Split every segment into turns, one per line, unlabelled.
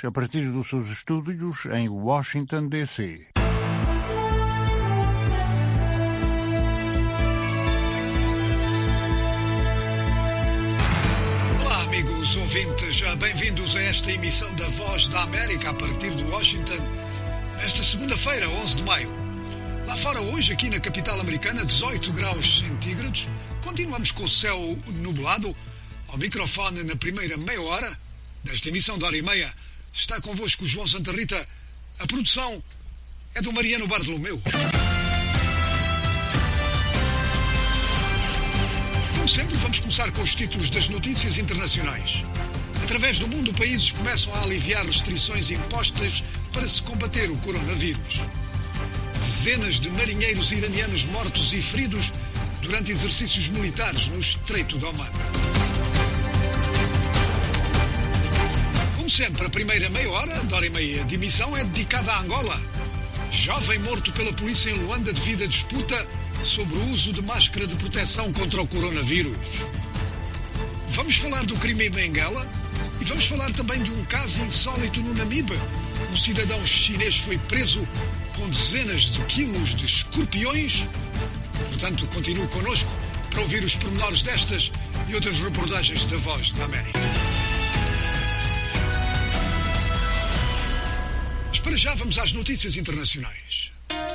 a partir dos seus estúdios em Washington, D.C.
Olá, amigos ouvintes, bem-vindos a esta emissão da Voz da América a partir de Washington, nesta segunda-feira, 11 de maio. Lá fora hoje, aqui na capital americana, 18 graus centígrados. Continuamos com o céu nublado. Ao microfone, na primeira meia hora desta emissão de hora e meia, está convosco o João Santa Rita. A produção é do Mariano Bartolomeu. Como sempre, vamos começar com os títulos das notícias internacionais. Através do mundo, países começam a aliviar restrições impostas para se combater o coronavírus. Dezenas de marinheiros iranianos mortos e feridos durante exercícios militares no Estreito de Oman. Como sempre, a primeira meia hora e meia de emissão é dedicada a Angola. Jovem morto pela polícia em Luanda devido à disputa sobre o uso de máscara de proteção contra o coronavírus. Vamos falar do crime em Benguela e vamos falar também de um caso insólito no Namibe. Um cidadão chinês foi preso com dezenas de quilos de escorpiões. Portanto, continue connosco para ouvir os pormenores destas e outras reportagens da Voz da América. Mas para já vamos às notícias internacionais.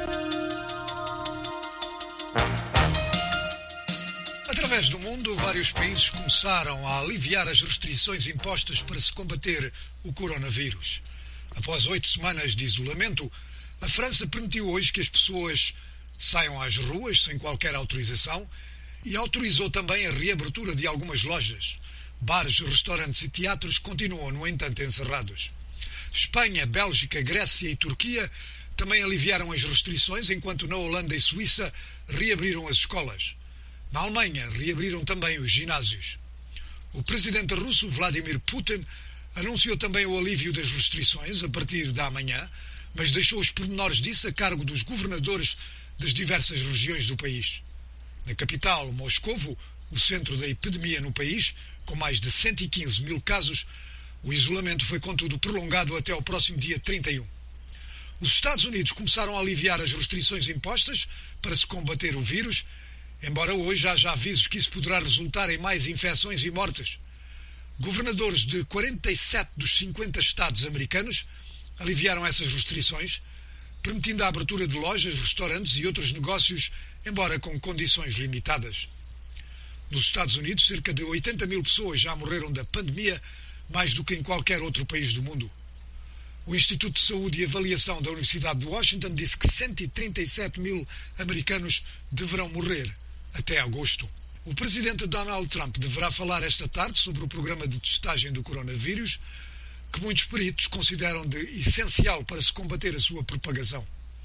Através do mundo, vários países começaram a aliviar as restrições impostas para se combater o coronavírus. Após 8 semanas de isolamento, a França permitiu hoje que as pessoas saiam às ruas sem qualquer autorização e autorizou também a reabertura de algumas lojas. Bares, restaurantes e teatros continuam, no entanto, encerrados. Espanha, Bélgica, Grécia e Turquia também aliviaram as restrições, enquanto na Holanda e Suíça reabriram as escolas. Na Alemanha, reabriram também os ginásios. O presidente russo, Vladimir Putin, anunciou também o alívio das restrições a partir da manhã, mas deixou os pormenores disso a cargo dos governadores das diversas regiões do país. Na capital, Moscovo, o centro da epidemia no país, com mais de 115 mil casos, o isolamento foi, contudo, prolongado até ao próximo dia 31. Os Estados Unidos começaram a aliviar as restrições impostas para se combater o vírus, embora hoje haja avisos que isso poderá resultar em mais infecções e mortes. Governadores de 47 dos 50 estados americanos aliviaram essas restrições, permitindo a abertura de lojas, restaurantes e outros negócios, embora com condições limitadas. Nos Estados Unidos, cerca de 80 mil pessoas já morreram da pandemia, mais do que em qualquer outro país do mundo. O Instituto de Saúde e Avaliação da Universidade de Washington disse que 137 mil americanos deverão morrer até agosto. O presidente Donald Trump deverá falar esta tarde sobre o programa de testagem do coronavírus, que muitos peritos consideram de essencial para se combater a sua propagação.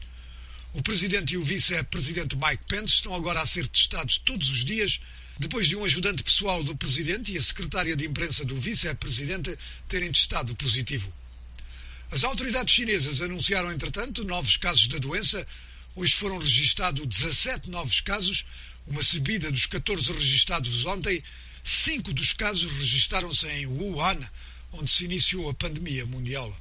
O presidente e o vice-presidente Mike Pence estão agora a ser testados todos os dias, depois de um ajudante pessoal do presidente e a secretária de imprensa do vice-presidente terem testado positivo. As autoridades chinesas anunciaram, entretanto, novos casos da doença. Hoje foram registados 17 novos casos, uma subida dos 14 registados ontem. 5 dos casos registaram-se em Wuhan, onde se iniciou a pandemia mundial.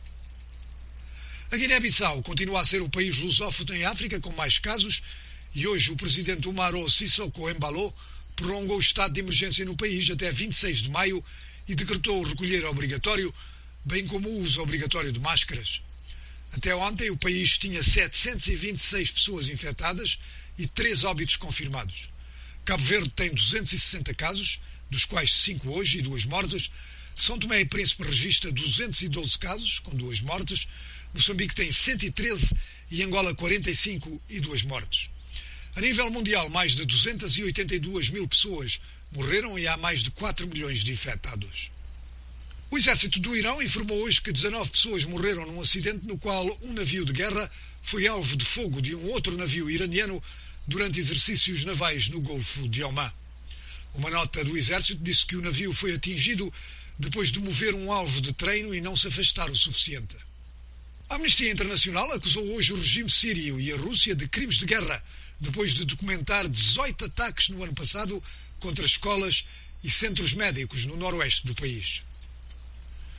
A Guiné-Bissau continua a ser o país lusófono em África com mais casos e hoje o presidente Umaro Sissoko Embalo prolongou o estado de emergência no país até 26 de maio e decretou o recolher obrigatório, bem como o uso obrigatório de máscaras. Até ontem o país tinha 726 pessoas infectadas e 3 óbitos confirmados. Cabo Verde tem 260 casos, dos quais 5 hoje e 2 mortes. São Tomé e Príncipe registra 212 casos, com 2 mortes. Moçambique tem 113 e Angola 45 e 2 mortes. A nível mundial, mais de 282 mil pessoas morreram e há mais de 4 milhões de infectados. O exército do Irão informou hoje que 19 pessoas morreram num acidente no qual um navio de guerra foi alvo de fogo de um outro navio iraniano durante exercícios navais no Golfo de Oman. Uma nota do exército disse que o navio foi atingido depois de mover um alvo de treino e não se afastar o suficiente. A Amnistia Internacional acusou hoje o regime sírio e a Rússia de crimes de guerra, depois de documentar 18 ataques no ano passado contra escolas e centros médicos no noroeste do país.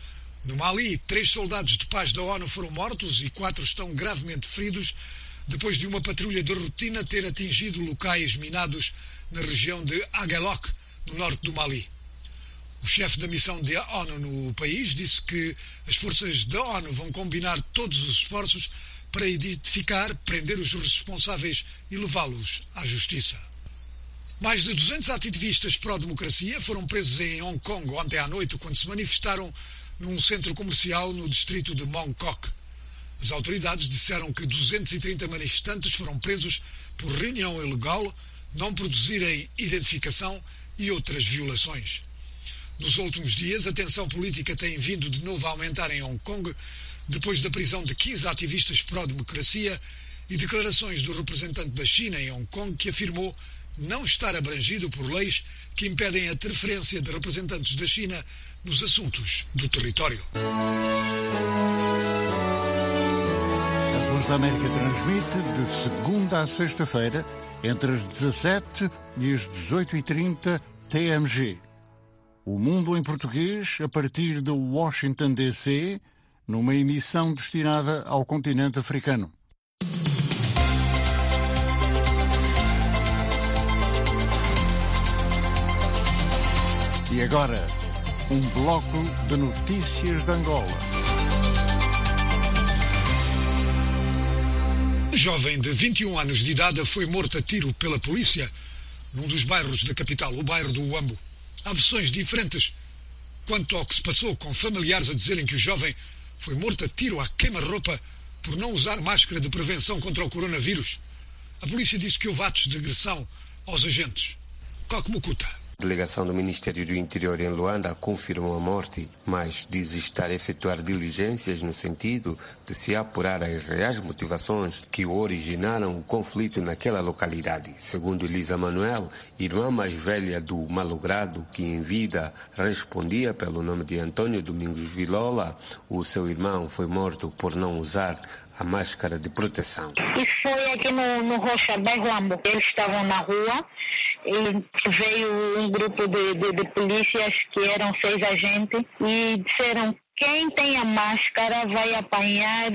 No Mali, 3 soldados de paz da ONU foram mortos e 4 estão gravemente feridos depois de uma patrulha de rotina ter atingido locais minados na região de Aguelok, no norte do Mali. O chefe da missão da ONU no país disse que as forças da ONU vão combinar todos os esforços para identificar, prender os responsáveis e levá-los à justiça. Mais de 200 ativistas pró-democracia foram presos em Hong Kong ontem à noite quando se manifestaram num centro comercial no distrito de Mong Kok. As autoridades disseram que 230 manifestantes foram presos por reunião ilegal, não produzirem identificação e outras violações. Nos últimos dias, a tensão política tem vindo de novo a aumentar em Hong Kong, depois da prisão de 15 ativistas pró-democracia e declarações do representante da China em Hong Kong que afirmou não estar abrangido por leis que impedem a interferência de representantes da China nos assuntos do território.
A Voz da América transmite de segunda a sexta-feira, entre as 17 e as 18h30 TMG. O Mundo em Português, a partir de Washington, D.C., numa emissão destinada ao continente africano. E agora, um bloco de notícias de Angola.
Um jovem de 21 anos de idade foi morto a tiro pela polícia num dos bairros da capital, o bairro do Uambo. Há versões diferentes quanto ao que se passou, com familiares a dizerem que o jovem foi morto a tiro à queima-roupa por não usar máscara de prevenção contra o coronavírus. A polícia disse que houve atos de agressão aos agentes. Coque Mukuta.
A delegação do Ministério do Interior em Luanda confirmou a morte, mas diz estar a efetuar diligências no sentido de se apurar as reais motivações que originaram o conflito naquela localidade. Segundo Elisa Manuel, irmã mais velha do malogrado, que em vida respondia pelo nome de Antônio Domingos Vilola, o seu irmão foi morto por não usar a máscara de proteção.
Isso foi aqui no Rocha, bairro Uambo. Eles estavam na rua e veio um grupo de polícias, que eram 6 agentes, e disseram: quem tem a máscara vai apanhar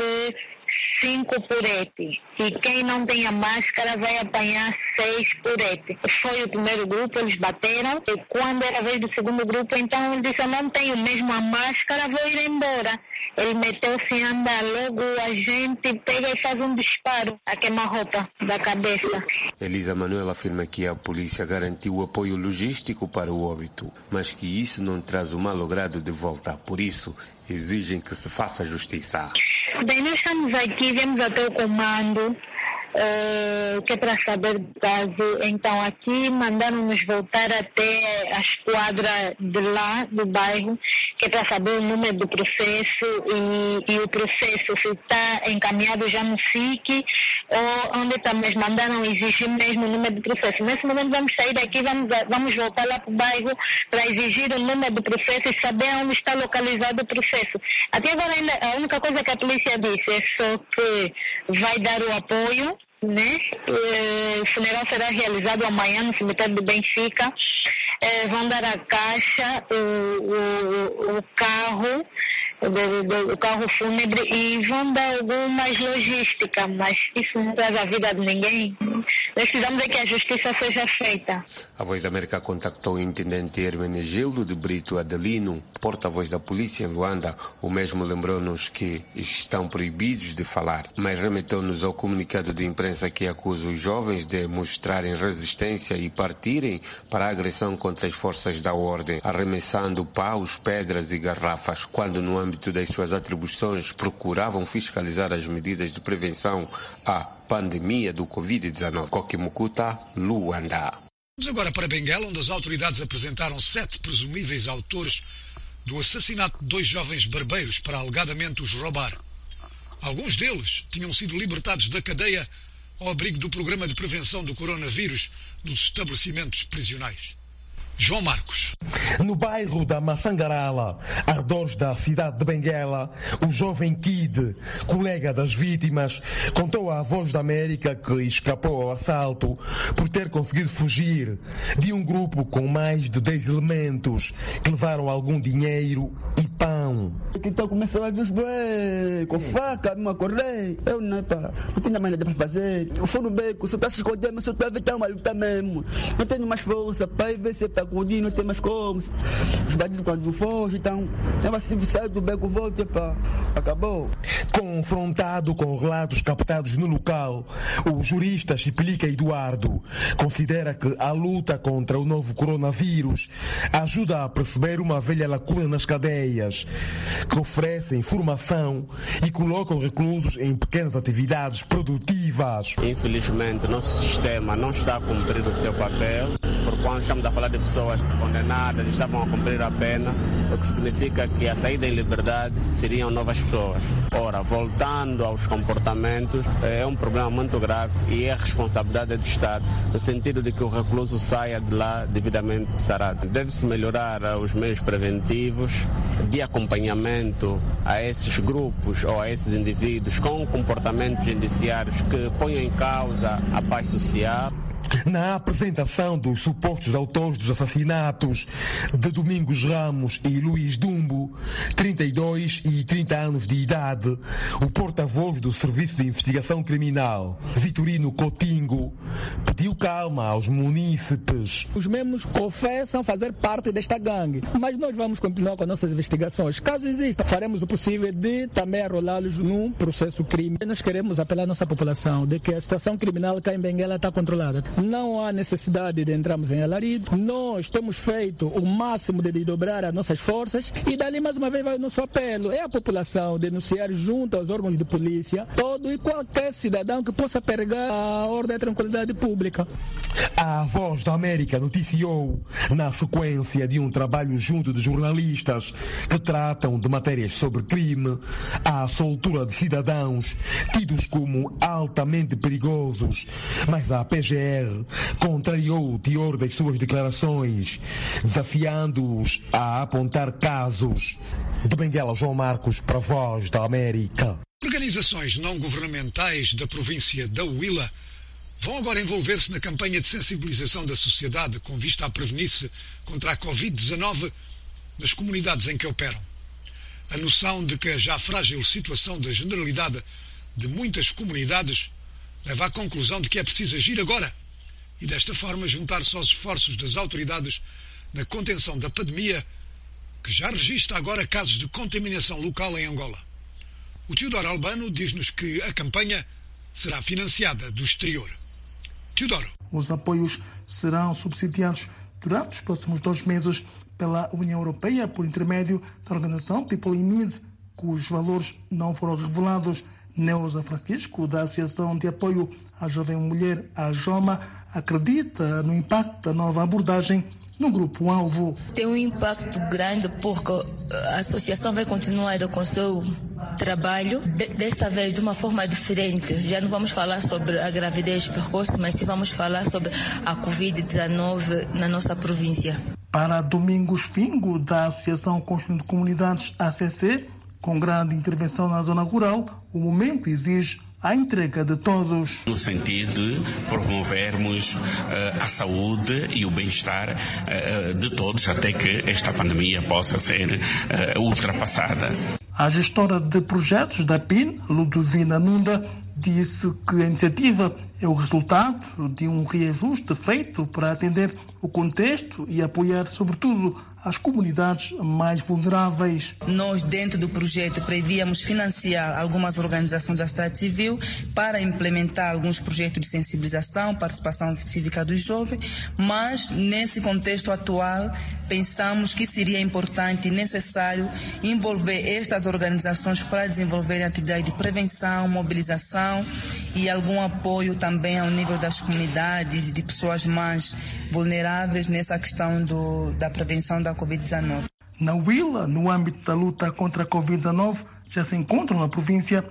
5 purete. E quem não tem a máscara vai apanhar 6 purete. Foi o primeiro grupo, eles bateram. E quando era a vez do segundo grupo, então ele disse: eu não tenho mesmo a máscara, vou ir embora. Ele meteu-se a andar, logo a gente pega e faz um disparo a queima-roupa da cabeça.
Elisa Manuel afirma que a polícia garantiu o apoio logístico para o óbito, mas que isso não traz o malogrado de volta. Por isso, exigem que se faça justiça.
Bem, nós estamos aqui, viemos até o comando, que é para saber do caso. Então aqui mandaram-nos voltar até a esquadra de lá, do bairro, que é para saber o número do processo e o processo se está encaminhado já no SIC ou onde está, mas mandaram exigir mesmo o número do processo. Nesse momento vamos sair daqui, vamos voltar lá para o bairro para exigir o número do processo e saber onde está localizado o processo. Até agora ainda a única coisa que a polícia disse é só que vai dar o apoio, né? O funeral será realizado amanhã no cemitério do Benfica. Vão dar a caixa, o carro, o carro fúnebre, e vão dar algumas logística, mas isso não traz a vida de ninguém. Nós precisamos que a justiça seja feita.
A Voz da América contactou o intendente Hermenegildo de Brito Adelino, porta-voz da polícia em Luanda. O mesmo lembrou-nos que estão proibidos de falar, mas remeteu-nos ao comunicado de imprensa que acusa os jovens de mostrarem resistência e partirem para a agressão contra as forças da ordem, arremessando paus, pedras e garrafas, quando no âmbito das suas atribuições procuravam fiscalizar as medidas de prevenção à pandemia do Covid-19. Coque Mukuta, Luanda.
Vamos agora para Benguela, onde as autoridades apresentaram 7 presumíveis autores do assassinato de 2 jovens barbeiros para alegadamente os roubar. Alguns deles tinham sido libertados da cadeia ao abrigo do Programa de Prevenção do Coronavírus nos estabelecimentos prisionais. João Marcos.
No bairro da Massangarala, arredores da cidade de Benguela, o jovem Kid, colega das vítimas, contou à Voz da América que escapou ao assalto por ter conseguido fugir de um grupo com mais de 10 elementos que levaram algum dinheiro e pão. população.
Então começou a ver com faca, me acordei. Eu não tinha mais nada para fazer. Eu fui no beco, só para se esconder, mas só para evitar uma luta mesmo. Não tenho mais força para ver se para acudir, não tem mais como. Os bandidos quando fogem, então, se sair do beco, volta, acabou.
Confrontado com relatos captados no local, o jurista Chipilica Eduardo considera que a luta contra o novo coronavírus ajuda a perceber uma velha lacuna nas cadeias, que oferecem formação e colocam reclusos em pequenas atividades produtivas.
Infelizmente, nosso sistema não está a cumprir o seu papel, porque quando estamos a falar de pessoas condenadas, estavam a cumprir a pena, o que significa que a saída em liberdade seriam novas pessoas. Ora, voltando aos comportamentos, é um problema muito grave e é responsabilidade do Estado, no sentido de que o recluso saia de lá devidamente sarado. Deve-se melhorar os meios preventivos de acompanhamento a esses grupos ou a esses indivíduos com comportamentos indiciários que ponham em causa a paz social.
Na apresentação dos supostos autores dos assassinatos de Domingos Ramos e Luís Dumbo, 32 e 30 anos de idade, o porta-voz do Serviço de Investigação Criminal, Vitorino Coutinho, pediu calma aos munícipes.
Os mesmos confessam fazer parte desta gangue, mas nós vamos continuar com nossas investigações. Caso exista, faremos o possível de também arrolá-los num processo crime. Nós queremos apelar à nossa população de que a situação criminal cá em Benguela está controlada. Não há necessidade de entrarmos em alarido. Nós temos feito o máximo de dobrar as nossas forças e dali mais uma vez vai o nosso apelo. É a população denunciar junto aos órgãos de polícia todo e qualquer cidadão que possa pegar a ordem da tranquilidade pública.
A Voz da América noticiou, na sequência de um trabalho junto de jornalistas que tratam de matérias sobre crime, a soltura de cidadãos tidos como altamente perigosos, mas a PGR contrariou o teor das suas declarações, desafiando-os a apontar casos. De Benguela, João Marcos, para a Voz da América.
Organizações não governamentais da província da Huila vão agora envolver-se na campanha de sensibilização da sociedade com vista a prevenir-se contra a Covid-19 nas comunidades em que operam. A noção de que a já frágil situação da generalidade de muitas comunidades leva à conclusão de que é preciso agir agora e, desta forma, juntar-se aos esforços das autoridades na contenção da pandemia, que já registra agora casos de contaminação local em Angola. O Teodoro Albano diz-nos que a campanha será financiada do exterior. Teodoro.
Os apoios serão subsidiados durante os próximos 2 meses pela União Europeia por intermédio da organização People in Need, cujos valores não foram revelados. Neuza Francisco, da Associação de Apoio à Jovem Mulher, a JOMA, acredita no impacto da nova abordagem no grupo-alvo.
Tem um impacto grande porque a associação vai continuar com o seu trabalho, desta vez de uma forma diferente. Já não vamos falar sobre a gravidez precoce, mas sim vamos falar sobre a Covid-19 na nossa província.
Para Domingos Fingo, da Associação Construção de Comunidades, ACC, com grande intervenção na zona rural, o momento exige a entrega de todos.
No sentido de promovermos a saúde e o bem-estar de todos até que esta pandemia possa ser ultrapassada.
A gestora de projetos da PIN, Ludovina Nunda, disse que a iniciativa é o resultado de um reajuste feito para atender o contexto e apoiar, sobretudo, as comunidades mais vulneráveis.
Nós, dentro do projeto, prevíamos financiar algumas organizações da sociedade civil para implementar alguns projetos de sensibilização, participação cívica dos jovens, mas, nesse contexto atual, pensamos que seria importante e necessário envolver estas organizações para desenvolverem atividades de prevenção, mobilização e algum apoio também ao nível das comunidades e de pessoas mais vulneráveis nessa questão da prevenção da Covid-19.
Na Huila, no âmbito da luta contra a Covid-19, já se encontram na província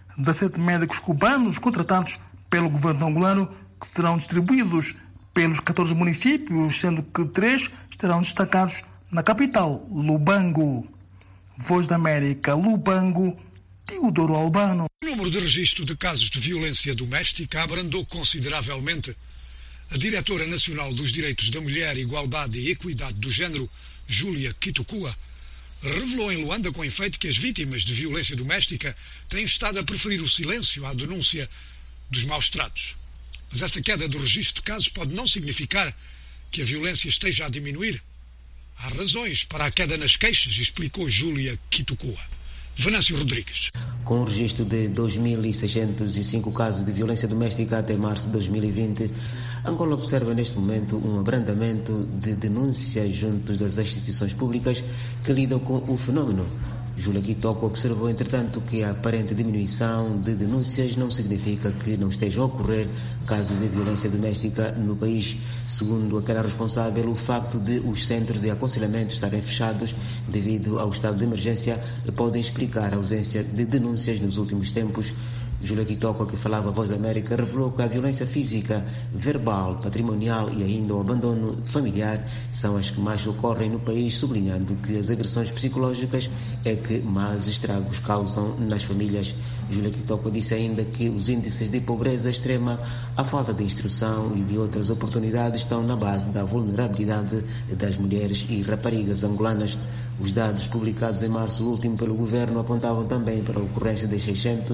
17 médicos cubanos contratados pelo governo angolano, que serão distribuídos pelos 14 municípios, sendo que 3 estarão destacados na capital, Lubango. Voz da América, Lubango, Teodoro Albano.
O número de registro de casos de violência doméstica abrandou consideravelmente. A diretora nacional dos Direitos da Mulher, Igualdade e Equidade do Género, Júlia Kitukua, revelou em Luanda com efeito que as vítimas de violência doméstica têm estado a preferir o silêncio à denúncia dos maus tratos. Mas essa queda do registro de casos pode não significar que a violência esteja a diminuir. Há razões para a queda nas queixas, explicou Júlia Quitucua. Venâncio Rodrigues.
Com o registro de 2.605 casos de violência doméstica até março de 2020, Angola observa neste momento um abrandamento de denúncias junto das instituições públicas que lidam com o fenómeno. Júlia Quitucua observou, entretanto, que a aparente diminuição de denúncias não significa que não estejam a ocorrer casos de violência doméstica no país. Segundo aquela responsável, o facto de os centros de aconselhamento estarem fechados devido ao estado de emergência pode explicar a ausência de denúncias nos últimos tempos. Júlia Quitucua, que falava à Voz da América, revelou que a violência física, verbal, patrimonial e ainda o abandono familiar são as que mais ocorrem no país, sublinhando que as agressões psicológicas é que mais estragos causam nas famílias. Júlia Quitucua disse ainda que os índices de pobreza extrema, a falta de instrução e de outras oportunidades estão na base da vulnerabilidade das mulheres e raparigas angolanas. Os dados publicados em março último pelo governo apontavam também para a ocorrência de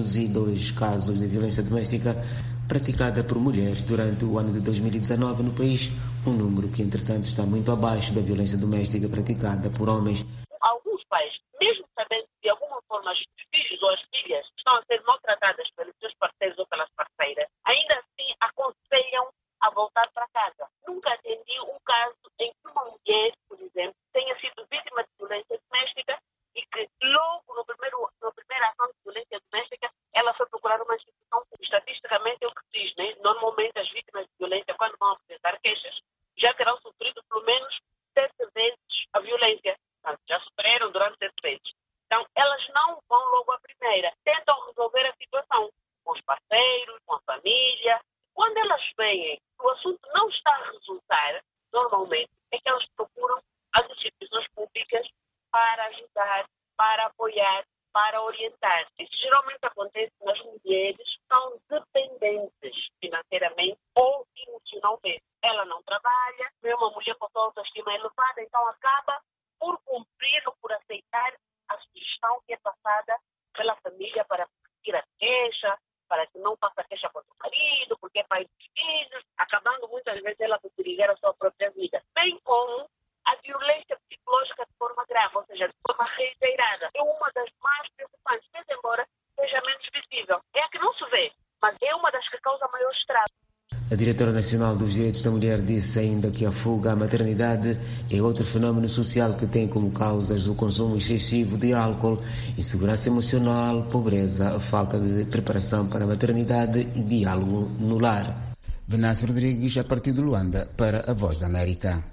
602 casos de violência doméstica praticada por mulheres durante o ano de 2019 no país, um número que, entretanto, está muito abaixo da violência doméstica praticada por homens.
Alguns pais, mesmo sabendo que de alguma forma os filhos ou as filhas estão a ser maltratadas pelos seus parceiros ou pelas parceiras, ainda assim aconselham a voltar para casa. Nunca atendi um caso em que uma mulher, por exemplo, tenha sido vítima de violência doméstica e que logo na primeira ação de violência doméstica ela foi procurar uma instituição. Estatisticamente é o que diz, né? Normalmente as vítimas de violência, quando vão apresentar queixas, já terão sofrido pelo menos 7 vezes a violência. Já sofreram durante 7 vezes. Então elas não vão logo à primeira. Tentam resolver a situação com os parceiros, com a família. Quando elas veem que o assunto não está a resultar, normalmente, é que elas procuram as instituições públicas para ajudar, para apoiar, para orientar. Isso geralmente acontece nas mulheres que são dependentes financeiramente ou emocionalmente. Ela não trabalha, é uma mulher com sua autoestima elevada, então acaba por cumprir ou por aceitar a sugestão que é passada pela família para seguir a queixa, para que não faça queixa contra o marido, porque é pai dos filhos, acabando muitas vezes ela por perigar a sua própria vida. Bem como a violência psicológica de forma grave, ou seja, de forma reiterada, é uma das mais preocupantes, mesmo embora seja menos visível. É a que não se vê, mas é uma das que causa maior estrago.
A diretora nacional dos direitos da mulher disse ainda que a fuga à maternidade é outro fenómeno social que tem como causas o consumo excessivo de álcool, insegurança emocional, pobreza, falta de preparação para a maternidade e diálogo no lar. Venâncio Rodrigues, a partir de Luanda, para a Voz da América.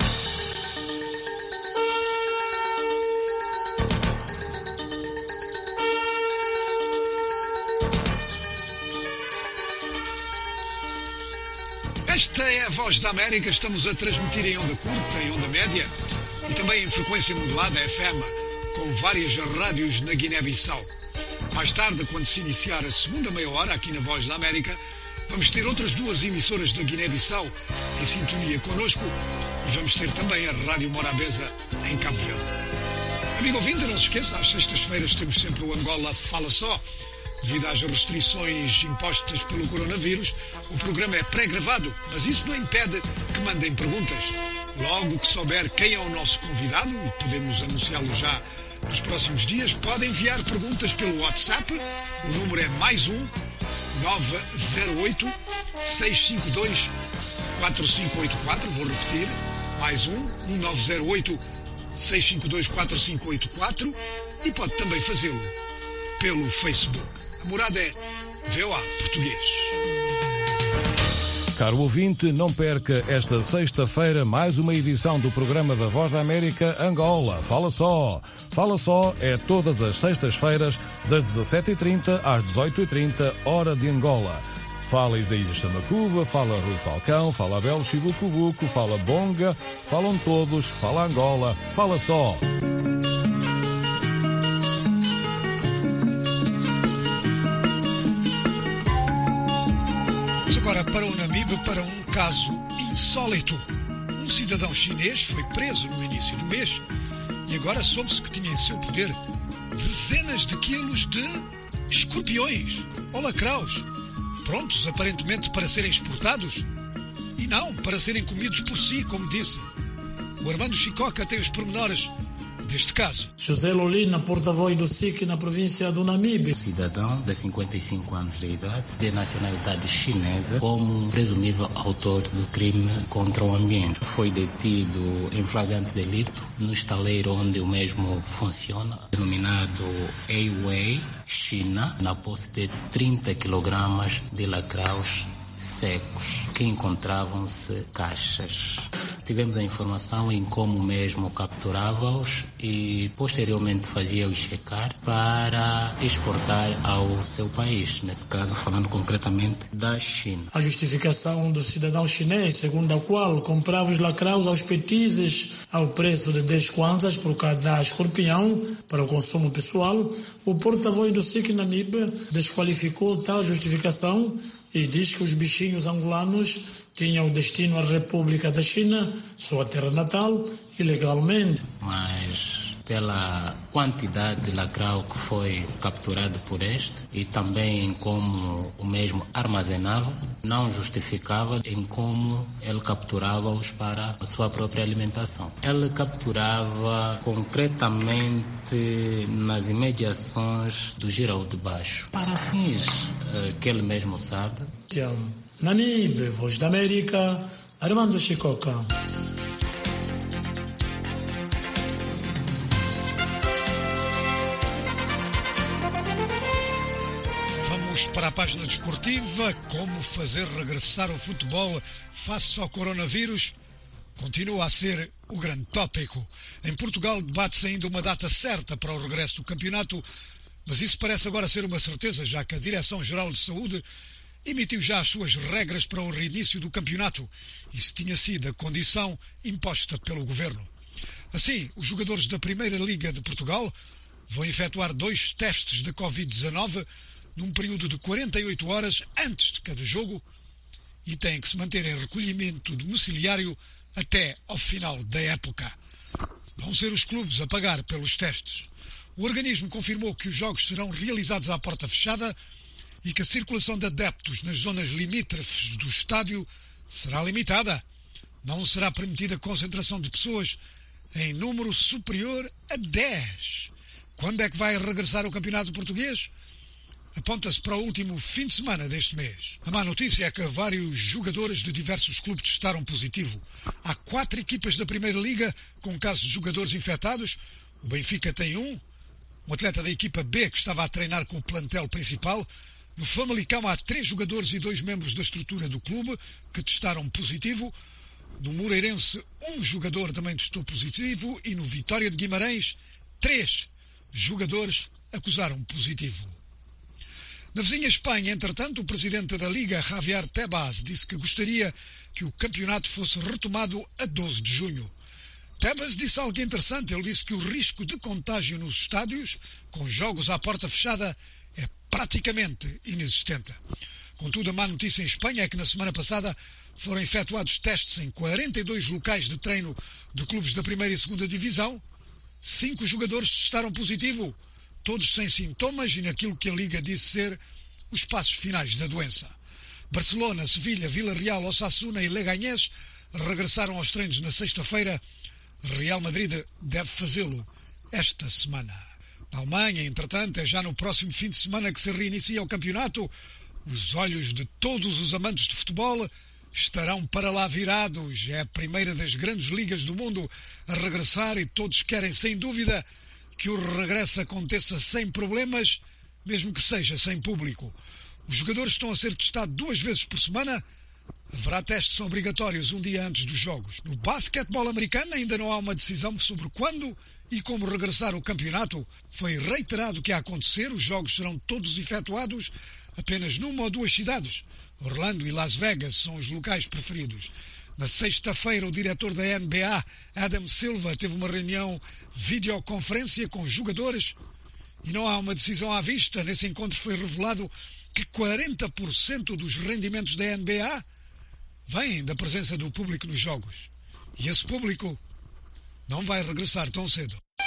Esta é a Voz da América, estamos a transmitir em onda curta, em onda média e também em frequência modulada FM, com várias rádios na Guiné-Bissau. Mais tarde, quando se iniciar a segunda meia hora aqui na Voz da América, vamos ter outras 2 emissoras da Guiné-Bissau em sintonia connosco e vamos ter também a Rádio Morabeza em Cabo Verde. Amigo ouvinte, não se esqueça, às sextas-feiras temos sempre o Angola Fala Só. Devido às restrições impostas pelo coronavírus, o programa é pré-gravado, mas isso não impede que mandem perguntas. Logo que souber quem é o nosso convidado, e podemos anunciá-lo já nos próximos dias, podem enviar perguntas pelo WhatsApp. O número é +1 908 652 4584. Vou repetir, +1 908 652 4584. E pode também fazê-lo pelo Facebook. A morada é VOA Português.
Caro ouvinte, não perca esta sexta-feira mais uma edição do programa da Voz da América Angola. Fala Só. Fala Só é todas as sextas-feiras das 17h30 às 18h30, hora de Angola. Fala Isaías Chamacuva, fala Rui Falcão, fala Abel Chibucuvuco, fala Bonga, falam todos, fala Angola. Fala Só.
Agora para o Namibe, para um caso insólito. Um cidadão chinês foi preso no início do mês E agora soube-se que tinha em seu poder dezenas de quilos de escorpiões ou lacraus, prontos aparentemente para serem exportados e não para serem comidos por si, como disse. O Armando Chicoca tem os pormenores deste caso.
José Lolina, porta-voz do SIC na província do Namibe.
Cidadão de 55 anos de idade, de nacionalidade chinesa, como presumível autor do crime contra o ambiente. Foi detido em flagrante delito no estaleiro onde o mesmo funciona, denominado Eiwei, China, na posse de 30 kg de lacraus secos, que encontravam-se caixas. Tivemos a informação em como mesmo capturava-os e posteriormente fazia-os checar para exportar ao seu país, nesse caso falando concretamente da China.
A justificação do cidadão chinês, segundo a qual comprava os lacraus aos petizes ao preço de 10 kwanzas por cada escorpião para o consumo pessoal, o porta-voz do SIC Namibe desqualificou tal justificação e diz que os bichinhos angolanos tinham destino à República da China, sua terra natal, ilegalmente.
Mas pela quantidade de lacrau que foi capturado por este e também em como o mesmo armazenava, não justificava em como ele capturava-os para a sua própria alimentação. Ele capturava concretamente nas imediações do Girau de Baixo, para fins que ele mesmo sabe.
Namibe, Voz da América, Armando Chicoca.
Vamos para a página desportiva. Como fazer regressar o futebol face ao coronavírus? Continua a ser o grande tópico. Em Portugal debate-se ainda uma data certa para o regresso do campeonato, mas isso parece agora ser uma certeza, já que a Direção-Geral de Saúde emitiu já as suas regras para o reinício do campeonato. Isso tinha sido a condição imposta pelo Governo. Assim, os jogadores da Primeira Liga de Portugal vão efetuar 2 testes de Covid-19 num período de 48 horas antes de cada jogo e têm que se manter em recolhimento domiciliário até ao final da época. Vão ser os clubes a pagar pelos testes. O organismo confirmou que os jogos serão realizados à porta fechada e que a circulação de adeptos nas zonas limítrofes do estádio será limitada. Não será permitida concentração de pessoas em número superior a 10. Quando é que vai regressar o campeonato português? Aponta-se para o último fim de semana deste mês. A má notícia é que vários jogadores de diversos clubes testaram positivo. Há 4 equipas da Primeira Liga com casos de jogadores infectados. O Benfica tem um atleta da equipa B que estava a treinar com o plantel principal. No Famalicão há 3 jogadores e 2 membros da estrutura do clube que testaram positivo. No Moreirense, um jogador também testou positivo. E no Vitória de Guimarães, 3 jogadores acusaram positivo. Na vizinha Espanha, entretanto, o presidente da Liga, Javier Tebas, disse que gostaria que o campeonato fosse retomado a 12 de junho. Tebas disse algo interessante. Ele disse que o risco de contágio nos estádios, com jogos à porta fechada, é praticamente inexistente. Contudo, a má notícia em Espanha é que na semana passada foram efetuados testes em 42 locais de treino de clubes da primeira e segunda divisão. 5 jogadores testaram positivo, todos sem sintomas e naquilo que a Liga disse ser os passos finais da doença. Barcelona, Sevilha, Vila Real, Osasuna e Leganés regressaram aos treinos na sexta-feira. Real Madrid deve fazê-lo esta semana. Na Alemanha, entretanto, é já no próximo fim de semana que se reinicia o campeonato. Os olhos de todos os amantes de futebol estarão para lá virados. É a primeira das grandes ligas do mundo a regressar e todos querem, sem dúvida, que o regresso aconteça sem problemas, mesmo que seja sem público. Os jogadores estão a ser testados 2 vezes por semana. Haverá testes obrigatórios um dia antes dos jogos. No basquetebol americano ainda não há uma decisão sobre quando e como regressar ao campeonato. Foi reiterado que a acontecer, os jogos serão todos efetuados apenas numa ou 2 cidades. Orlando e Las Vegas são os locais preferidos. Na sexta-feira, o diretor da NBA, Adam Silver, teve uma reunião videoconferência com jogadores e não há uma decisão à vista. Nesse encontro foi revelado que 40% dos rendimentos da NBA vêm da presença do público nos jogos. E esse público não vai regressar tão cedo.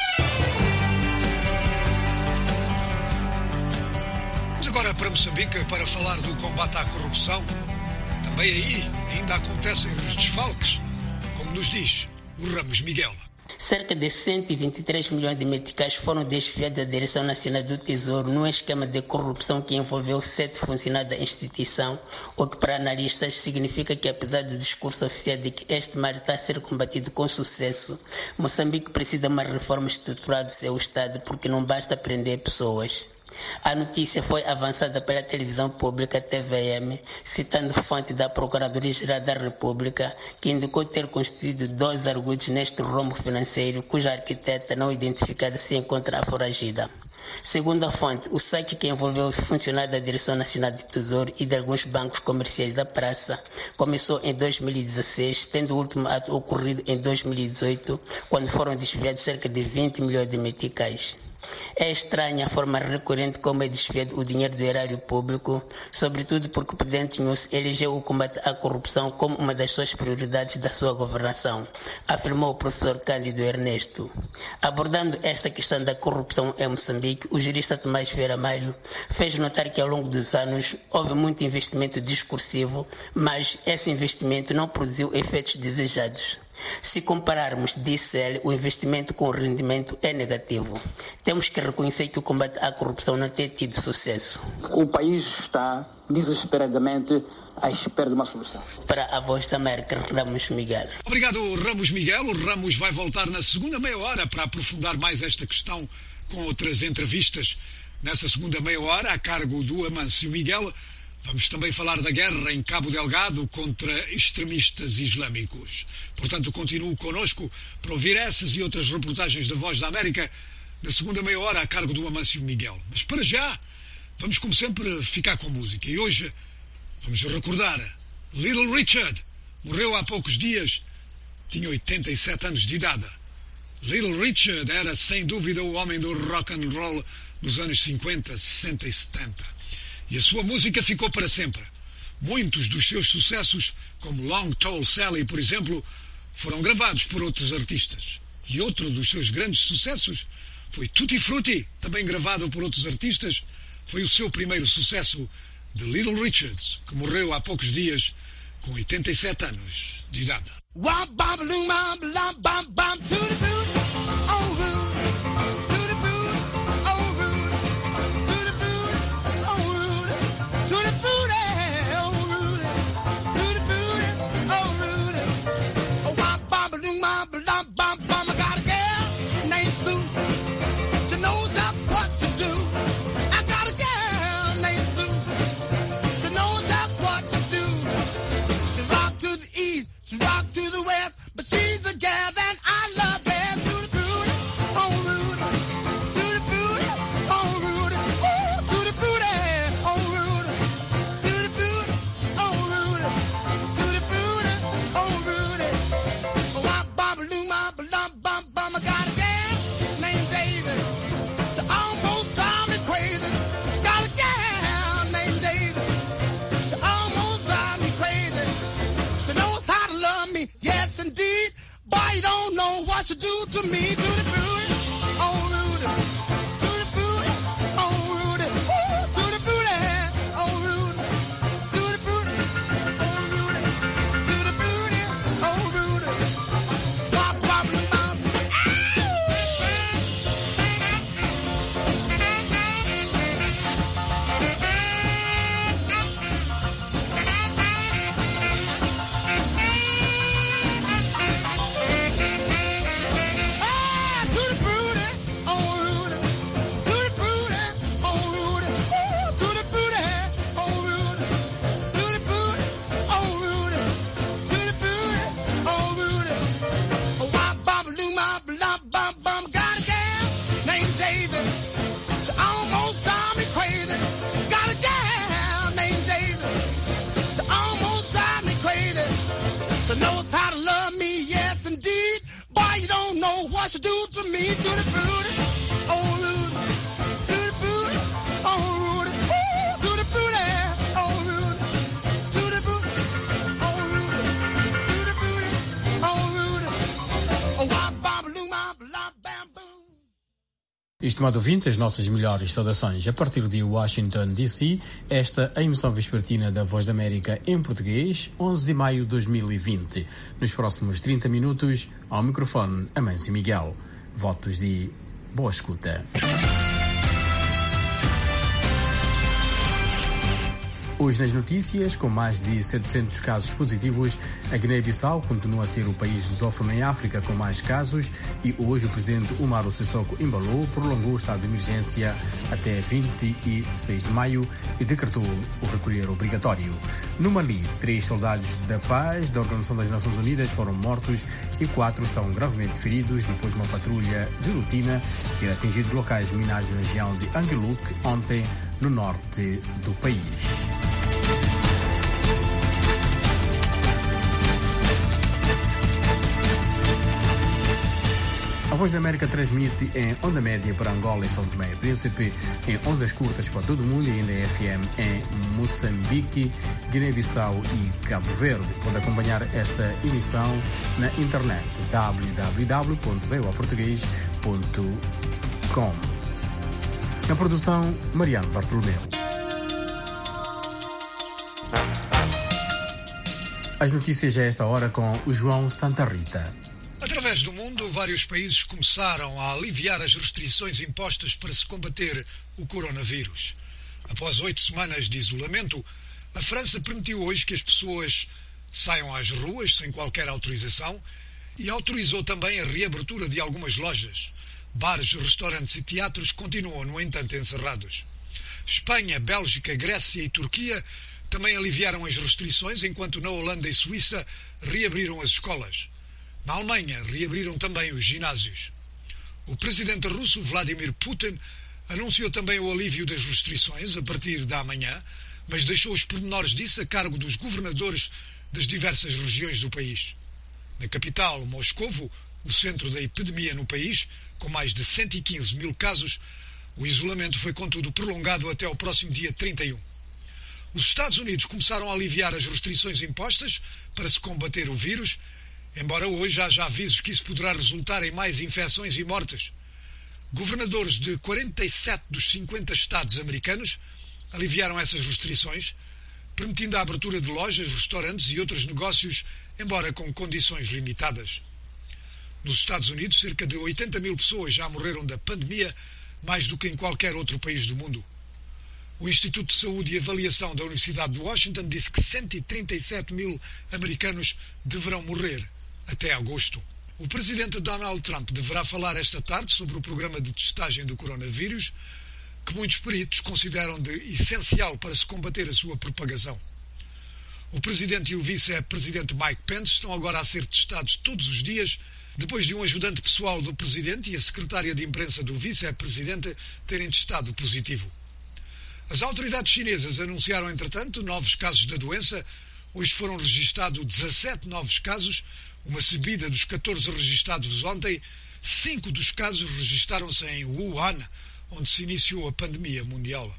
agora para Moçambique para falar do combate à corrupção. Também aí ainda acontecem os desfalques, como nos diz o Ramos Miguel.
Cerca de 123 milhões de meticais foram desviados da Direção Nacional do Tesouro num esquema de corrupção que envolveu 7 funcionários da instituição, o que para analistas significa que, apesar do discurso oficial de que este mal está a ser combatido com sucesso, Moçambique precisa de uma reforma estrutural do seu Estado, porque não basta prender pessoas. A notícia foi avançada pela televisão pública TVM, citando fonte da Procuradoria-Geral da República, que indicou ter constituído 2 arguidos neste rombo financeiro, cuja arquiteta não identificada se encontra foragida. Segundo a fonte, o saque que envolveu os funcionários da Direção Nacional de Tesouro e de alguns bancos comerciais da praça começou em 2016, tendo o último ato ocorrido em 2018, quando foram desviados cerca de 20 milhões de meticais. É estranha a forma recorrente como é desviado o dinheiro do erário público, sobretudo porque o presidente Nunes elegeu o combate à corrupção como uma das suas prioridades da sua governação, afirmou o professor Cândido Ernesto. Abordando esta questão da corrupção em Moçambique, o jurista Tomás Vieira Malho fez notar que ao longo dos anos houve muito investimento discursivo, mas esse investimento não produziu efeitos desejados. Se compararmos, disse ele, o investimento com o rendimento é negativo. Temos que reconhecer que o combate à corrupção não tem tido sucesso.
O país está desesperadamente à espera de uma solução.
Para a Voz da América, Ramos Miguel.
Obrigado, Ramos Miguel. O Ramos vai voltar na segunda meia hora para aprofundar mais esta questão com outras entrevistas. Nessa segunda meia hora, a cargo do Amâncio Miguel, vamos também falar da guerra em Cabo Delgado contra extremistas islâmicos. Portanto, continue connosco para ouvir essas e outras reportagens da Voz da América na segunda meia hora a cargo do Amâncio Miguel. Mas para já, vamos como sempre ficar com música. E hoje vamos recordar Little Richard. Morreu há poucos dias, tinha 87 anos de idade. Little Richard era sem dúvida o homem do rock and roll dos anos 50, 60 e 70. E a sua música ficou para sempre. Muitos dos seus sucessos, como Long Tall Sally, por exemplo, foram gravados por outros artistas. E outro dos seus grandes sucessos foi Tutti Frutti, também gravado por outros artistas. Foi o seu primeiro sucesso de Little Richards, que morreu há poucos dias com 87 anos de idade.
what you do to me, to the fruity, oh Rudy, to the fruity, oh Rudy, to the fruity, oh Rudy, to the fruity, oh Rudy, to the fruity, oh Rudy, oh wah bam baloo, bam bam bam boom.
Estimado ouvinte, as nossas melhores saudações a partir de Washington, D.C. Esta é a emissão vespertina da Voz da América em português, 11 de maio de 2020. Nos próximos 30 minutos, ao microfone, Amâncio Miguel. Votos de boa escuta. Hoje nas notícias, com mais de 700 casos positivos, a Guiné-Bissau continua a ser o país lusófono em África com mais casos e hoje o presidente Umaro Sissoko Embalo prolongou o estado de emergência até 26 de maio e decretou o recolher obrigatório. No Mali, 3 soldados da paz da Organização das Nações Unidas foram mortos e 4 estão gravemente feridos depois de uma patrulha de rotina ter atingido locais minados na região de Angelouk ontem, no norte do país. A Voz da América transmite em onda média para Angola e São Tomé e Príncipe, em ondas curtas para todo o mundo e ainda FM em Moçambique, Guiné-Bissau e Cabo Verde. Pode acompanhar esta emissão na internet www.voaportugues.com. Na produção, Mariano Bartolomeu. As notícias a esta hora com o João Santa Rita.
Através do mundo, vários países começaram a aliviar as restrições impostas para se combater o coronavírus. Após 8 semanas de isolamento, a França permitiu hoje que as pessoas saiam às ruas sem qualquer autorização e autorizou também a reabertura de algumas lojas. Bares, restaurantes e teatros continuam, no entanto, encerrados. Espanha, Bélgica, Grécia e Turquia também aliviaram as restrições, enquanto na Holanda e Suíça reabriram as escolas. Na Alemanha, reabriram também os ginásios. O presidente russo, Vladimir Putin, anunciou também o alívio das restrições a partir da manhã, mas deixou os pormenores disso a cargo dos governadores das diversas regiões do país. Na capital, Moscovo, o centro da epidemia no país, com mais de 115 mil casos, o isolamento foi, contudo, prolongado até ao próximo dia 31. Os Estados Unidos começaram a aliviar as restrições impostas para se combater o vírus, embora hoje haja avisos que isso poderá resultar em mais infecções e mortes. Governadores de 47 dos 50 estados americanos aliviaram essas restrições, permitindo a abertura de lojas, restaurantes e outros negócios, embora com condições limitadas. Nos Estados Unidos, cerca de 80 mil pessoas já morreram da pandemia, mais do que em qualquer outro país do mundo. O Instituto de Saúde e Avaliação da Universidade de Washington disse que 137 mil americanos deverão morrer até agosto. O presidente Donald Trump deverá falar esta tarde sobre o programa de testagem do coronavírus, que muitos peritos consideram de essencial para se combater a sua propagação. O presidente e o vice-presidente Mike Pence estão agora a ser testados todos os dias, depois de um ajudante pessoal do presidente e a secretária de imprensa do vice-presidente terem testado positivo. As autoridades chinesas anunciaram, entretanto, novos casos da doença. Hoje foram registados 17 novos casos, uma subida dos 14 registados ontem. 5 dos casos registaram-se em Wuhan, onde se iniciou a pandemia mundial.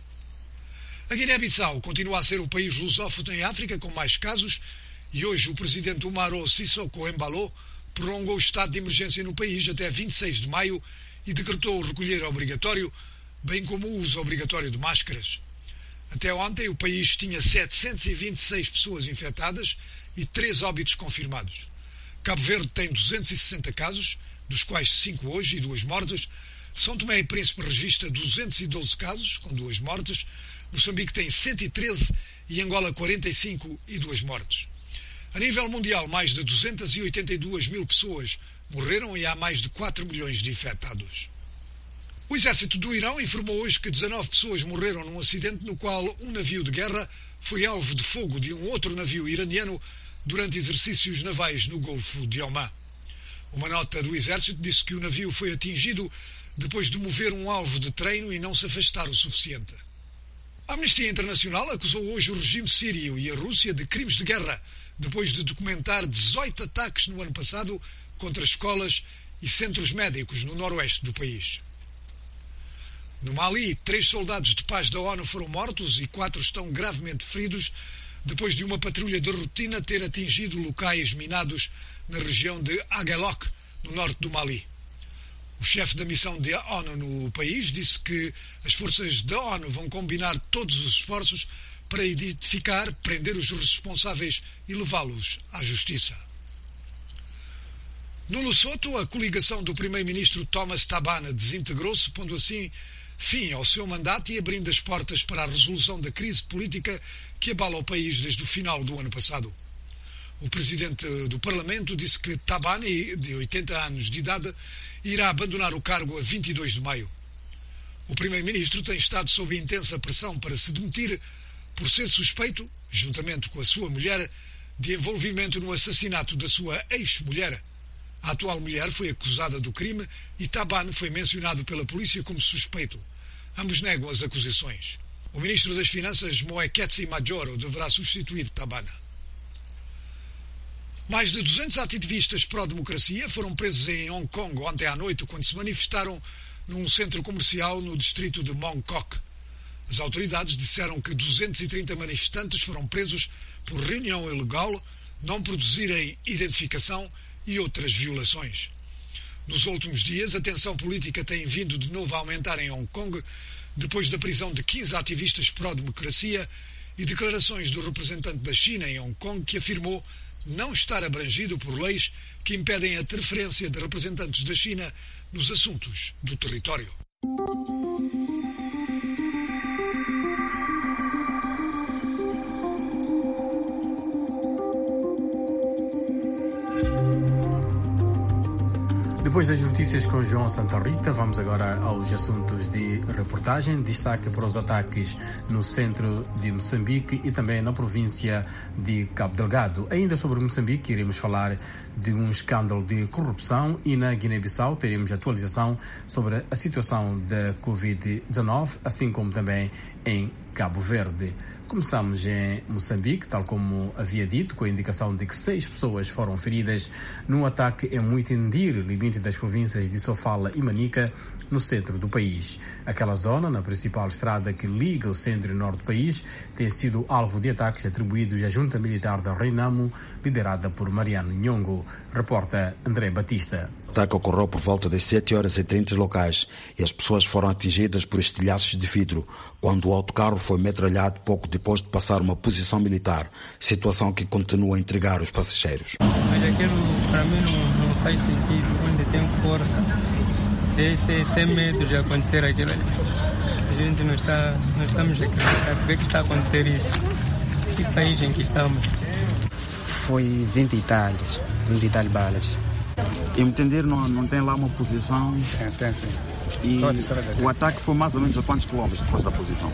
A Guiné-Bissau continua a ser o país lusófono em África com mais casos e hoje o presidente Umaro Sissoko Embalo prolongou o estado de emergência no país até 26 de maio e decretou o recolher obrigatório, bem como o uso obrigatório de máscaras. Até ontem, o país tinha 726 pessoas infectadas e 3 óbitos confirmados. Cabo Verde tem 260 casos, dos quais 5 hoje e 2 mortes. São Tomé e Príncipe registra 212 casos, com 2 mortes. Moçambique tem 113 e Angola 45 e 2 mortes. A nível mundial, mais de 282 mil pessoas morreram e há mais de 4 milhões de infectados. O exército do Irão informou hoje que 19 pessoas morreram num acidente no qual um navio de guerra foi alvo de fogo de um outro navio iraniano durante exercícios navais no Golfo de Omã. Uma nota do exército disse que o navio foi atingido depois de mover um alvo de treino e não se afastar o suficiente. A Amnistia Internacional acusou hoje o regime sírio e a Rússia de crimes de guerra, depois de documentar 18 ataques no ano passado contra escolas e centros médicos no noroeste do país. No Mali, 3 soldados de paz da ONU foram mortos e 4 estão gravemente feridos depois de uma patrulha de rotina ter atingido locais minados na região de Aguelok, no norte do Mali. O chefe da missão da ONU no país disse que as forças da ONU vão combinar todos os esforços para identificar, prender os responsáveis e levá-los à justiça. No Lesoto, a coligação do primeiro-ministro Thomas Thabane desintegrou-se, pondo assim fim ao seu mandato e abrindo as portas para a resolução da crise política que abala o país desde o final do ano passado. O presidente do Parlamento disse que Thabane, de 80 anos de idade, irá abandonar o cargo a 22 de maio. O primeiro-ministro tem estado sob intensa pressão para se demitir por ser suspeito, juntamente com a sua mulher, de envolvimento no assassinato da sua ex-mulher. A atual mulher foi acusada do crime e Thabane foi mencionado pela polícia como suspeito. Ambos negam as acusações. O ministro das Finanças, Moeketsi Majoro, deverá substituir Thabane. Mais de 200 ativistas pró-democracia foram presos em Hong Kong ontem à noite quando se manifestaram num centro comercial no distrito de Mong Kok. As autoridades disseram que 230 manifestantes foram presos por reunião ilegal, não produzirem identificação e outras violações. Nos últimos dias, a tensão política tem vindo de novo a aumentar em Hong Kong, depois da prisão de 15 ativistas pró-democracia e declarações do representante da China em Hong Kong que afirmou não estar abrangido por leis que impedem a interferência de representantes da China nos assuntos do território.
Depois das notícias com João Santa Rita, vamos agora aos assuntos de reportagem. Destaque para os ataques no centro de Moçambique e também na província de Cabo Delgado. Ainda sobre Moçambique, iremos falar de um escândalo de corrupção e na Guiné-Bissau teremos atualização sobre a situação da Covid-19, assim como também em Cabo Verde. Começamos em Moçambique, tal como havia dito, com a indicação de que 6 pessoas foram feridas num ataque em Muitindir, limite das províncias de Sofala e Manica, no centro do país. Aquela zona, na principal estrada que liga o centro e o norte do país, tem sido alvo de ataques atribuídos à junta militar da Renamo, liderada por Mariano Nhongo. Reporta André Batista.
O ataque ocorreu por volta das 7h30 locais e as pessoas foram atingidas por estilhaços de vidro quando o autocarro foi metralhado pouco depois de passar uma posição militar, situação que continua a intrigar os passageiros.
Mas aquilo para mim não faz sentido, onde tem força, de sem medo de acontecer aquilo ali. A gente não estamos a acreditar, por que está a acontecer isso? Que país em que estamos?
Foi 20 e tal balas.
Em entender, não tem lá uma posição?
Tem sim.
E o ataque foi mais ou menos a quantos quilómetros depois da posição?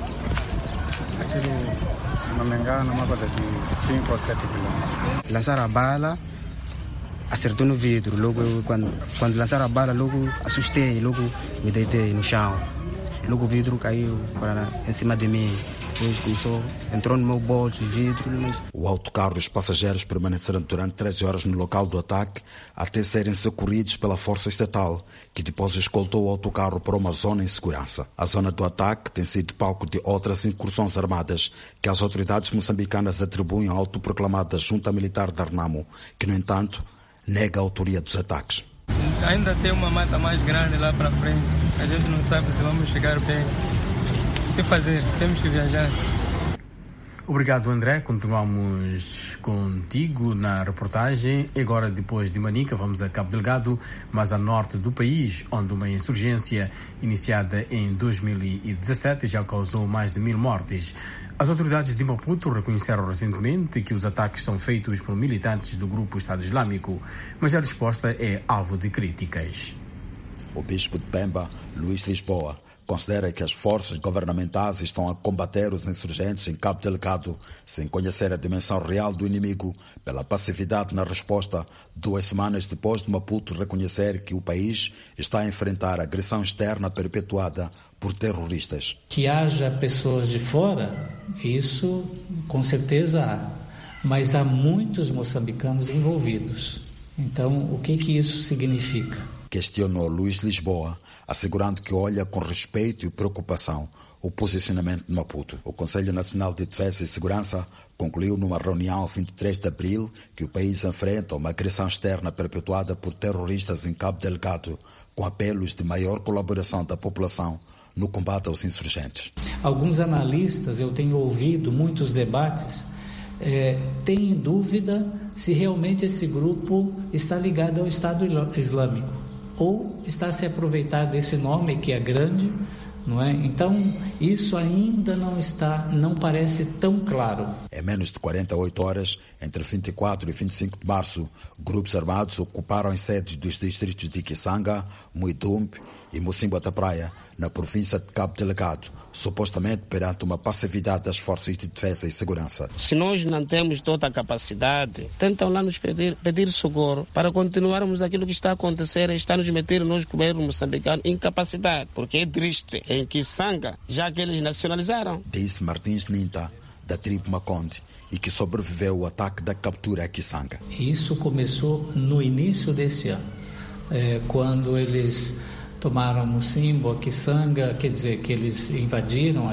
Aquilo, se não me engano, uma coisa de 5 ou 7 quilômetros. Lançaram a bala, acertou no vidro. Logo, quando lançaram a bala, logo assustei, logo me deitei no chão. Logo o vidro caiu em cima de mim. Depois entrou no meu bolso os vidros.
O autocarro e os passageiros permaneceram durante 13 horas no local do ataque até serem socorridos pela força estatal, que depois escoltou o autocarro para uma zona em segurança. A zona do ataque tem sido palco de outras incursões armadas que as autoridades moçambicanas atribuem à autoproclamada junta militar da Renamo, que, no entanto, nega a autoria dos ataques.
Ainda tem uma mata mais grande lá para frente. A gente não sabe se vamos chegar bem. O que fazer? Temos que viajar.
Obrigado, André. Continuamos contigo na reportagem. Agora, depois de Manica, vamos a Cabo Delgado, mais a norte do país, onde uma insurgência iniciada em 2017 já causou mais de 1000 mortes. As autoridades de Maputo reconheceram recentemente que os ataques são feitos por militantes do grupo Estado Islâmico, mas a resposta é alvo de críticas.
O bispo de Pemba, Luís Lisboa, considera que as forças governamentais estão a combater os insurgentes em Cabo Delgado sem conhecer a dimensão real do inimigo pela passividade na resposta, 2 semanas depois de Maputo reconhecer que o país está a enfrentar agressão externa perpetuada por terroristas.
Que haja pessoas de fora, isso com certeza há, mas há muitos moçambicanos envolvidos. Então, o que isso significa?
Questionou Luís Lisboa, assegurando que olha com respeito e preocupação o posicionamento de Maputo. O Conselho Nacional de Defesa e Segurança concluiu numa reunião 23 de abril que o país enfrenta uma agressão externa perpetuada por terroristas em Cabo Delgado, com apelos de maior colaboração da população no combate aos insurgentes.
Alguns analistas, eu tenho ouvido muitos debates, têm dúvida se realmente esse grupo está ligado ao Estado Islâmico ou está se aproveitando desse nome que é grande, não é? Então, isso ainda não parece tão claro.
Em menos de 48 horas, entre 24 e 25 de março, grupos armados ocuparam as sedes dos distritos de Kisanga, Muidumbe e Mocimboa da Praia, na província de Cabo Delgado, supostamente perante uma passividade das forças de defesa e segurança.
Se nós não temos toda a capacidade, tentam lá nos pedir socorro para continuarmos aquilo que está a acontecer, está nos meter nós, governo moçambicano, incapacidade, porque é triste. Em Kisanga, já que eles nacionalizaram.
Disse Martins Ninta, da tribo Maconde, e que sobreviveu ao ataque da captura a Kisanga.
Isso começou no início desse ano, quando eles tomaram Mocimboa, Kisanga, quer dizer, que eles invadiram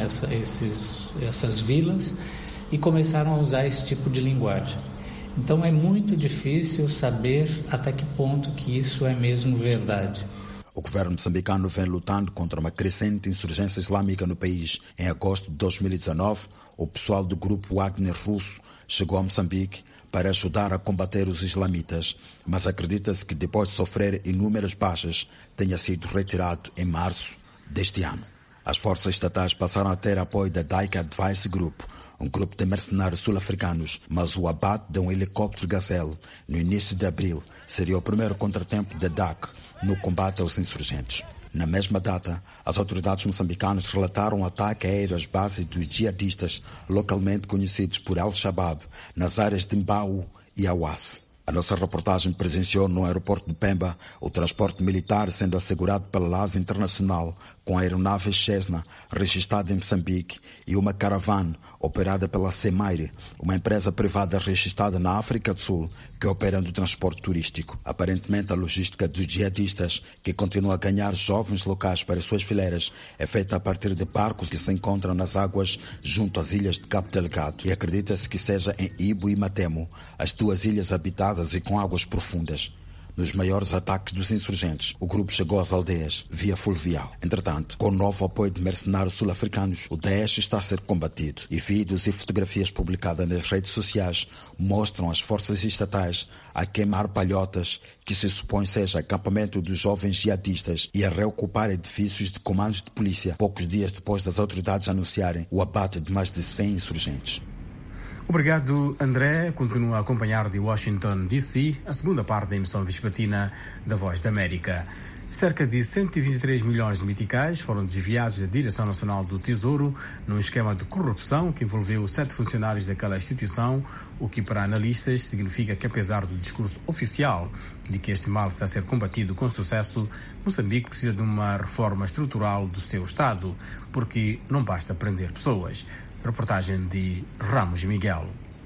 essas vilas e começaram a usar esse tipo de linguagem. Então é muito difícil saber até que ponto que isso é mesmo verdade.
O governo moçambicano vem lutando contra uma crescente insurgência islâmica no país. Em agosto de 2019, o pessoal do grupo Wagner russo chegou a Moçambique para ajudar a combater os islamitas, mas acredita-se que depois de sofrer inúmeras baixas, tenha sido retirado em março deste ano. As forças estatais passaram a ter apoio da Dyke Advice Group, um grupo de mercenários sul-africanos, mas o abate de um helicóptero Gazelle no início de abril seria o primeiro contratempo da DAC no combate aos insurgentes. Na mesma data, as autoridades moçambicanas relataram um ataque aéreo às bases dos jihadistas localmente conhecidos por Al-Shabaab nas áreas de Mbau e Awassa. A nossa reportagem presenciou no aeroporto de Pemba o transporte militar sendo assegurado pela LAS Internacional com aeronaves Cessna registrada em Moçambique e uma caravana operada pela Semaire, uma empresa privada registrada na África do Sul que opera no transporte turístico. Aparentemente, a logística dos jihadistas, que continua a ganhar jovens locais para suas fileiras, é feita a partir de barcos que se encontram nas águas junto às ilhas de Cabo Delgado. E acredita-se que seja em Ibo e Matemo, as duas ilhas habitadas e com águas profundas. Nos maiores ataques dos insurgentes, o grupo chegou às aldeias via fluvial. Entretanto, com o novo apoio de mercenários sul-africanos, o Daesh está a ser combatido e vídeos e fotografias publicadas nas redes sociais mostram as forças estatais a queimar palhotas que se supõe seja acampamento dos jovens jihadistas e a reocupar edifícios de comandos de polícia poucos dias depois das autoridades anunciarem o abate de mais de 100 insurgentes.
Obrigado, André. Continua a acompanhar de Washington, D.C., a segunda parte da emissão vespertina da Voz da América. Cerca de 123 milhões de meticais foram desviados da Direção Nacional do Tesouro num esquema de corrupção que envolveu 7 funcionários daquela instituição, o que para analistas significa que, apesar do discurso oficial de que este mal está a ser combatido com sucesso, Moçambique precisa de uma reforma estrutural do seu Estado, porque não basta prender pessoas. Reportagem de Ramos Miguel.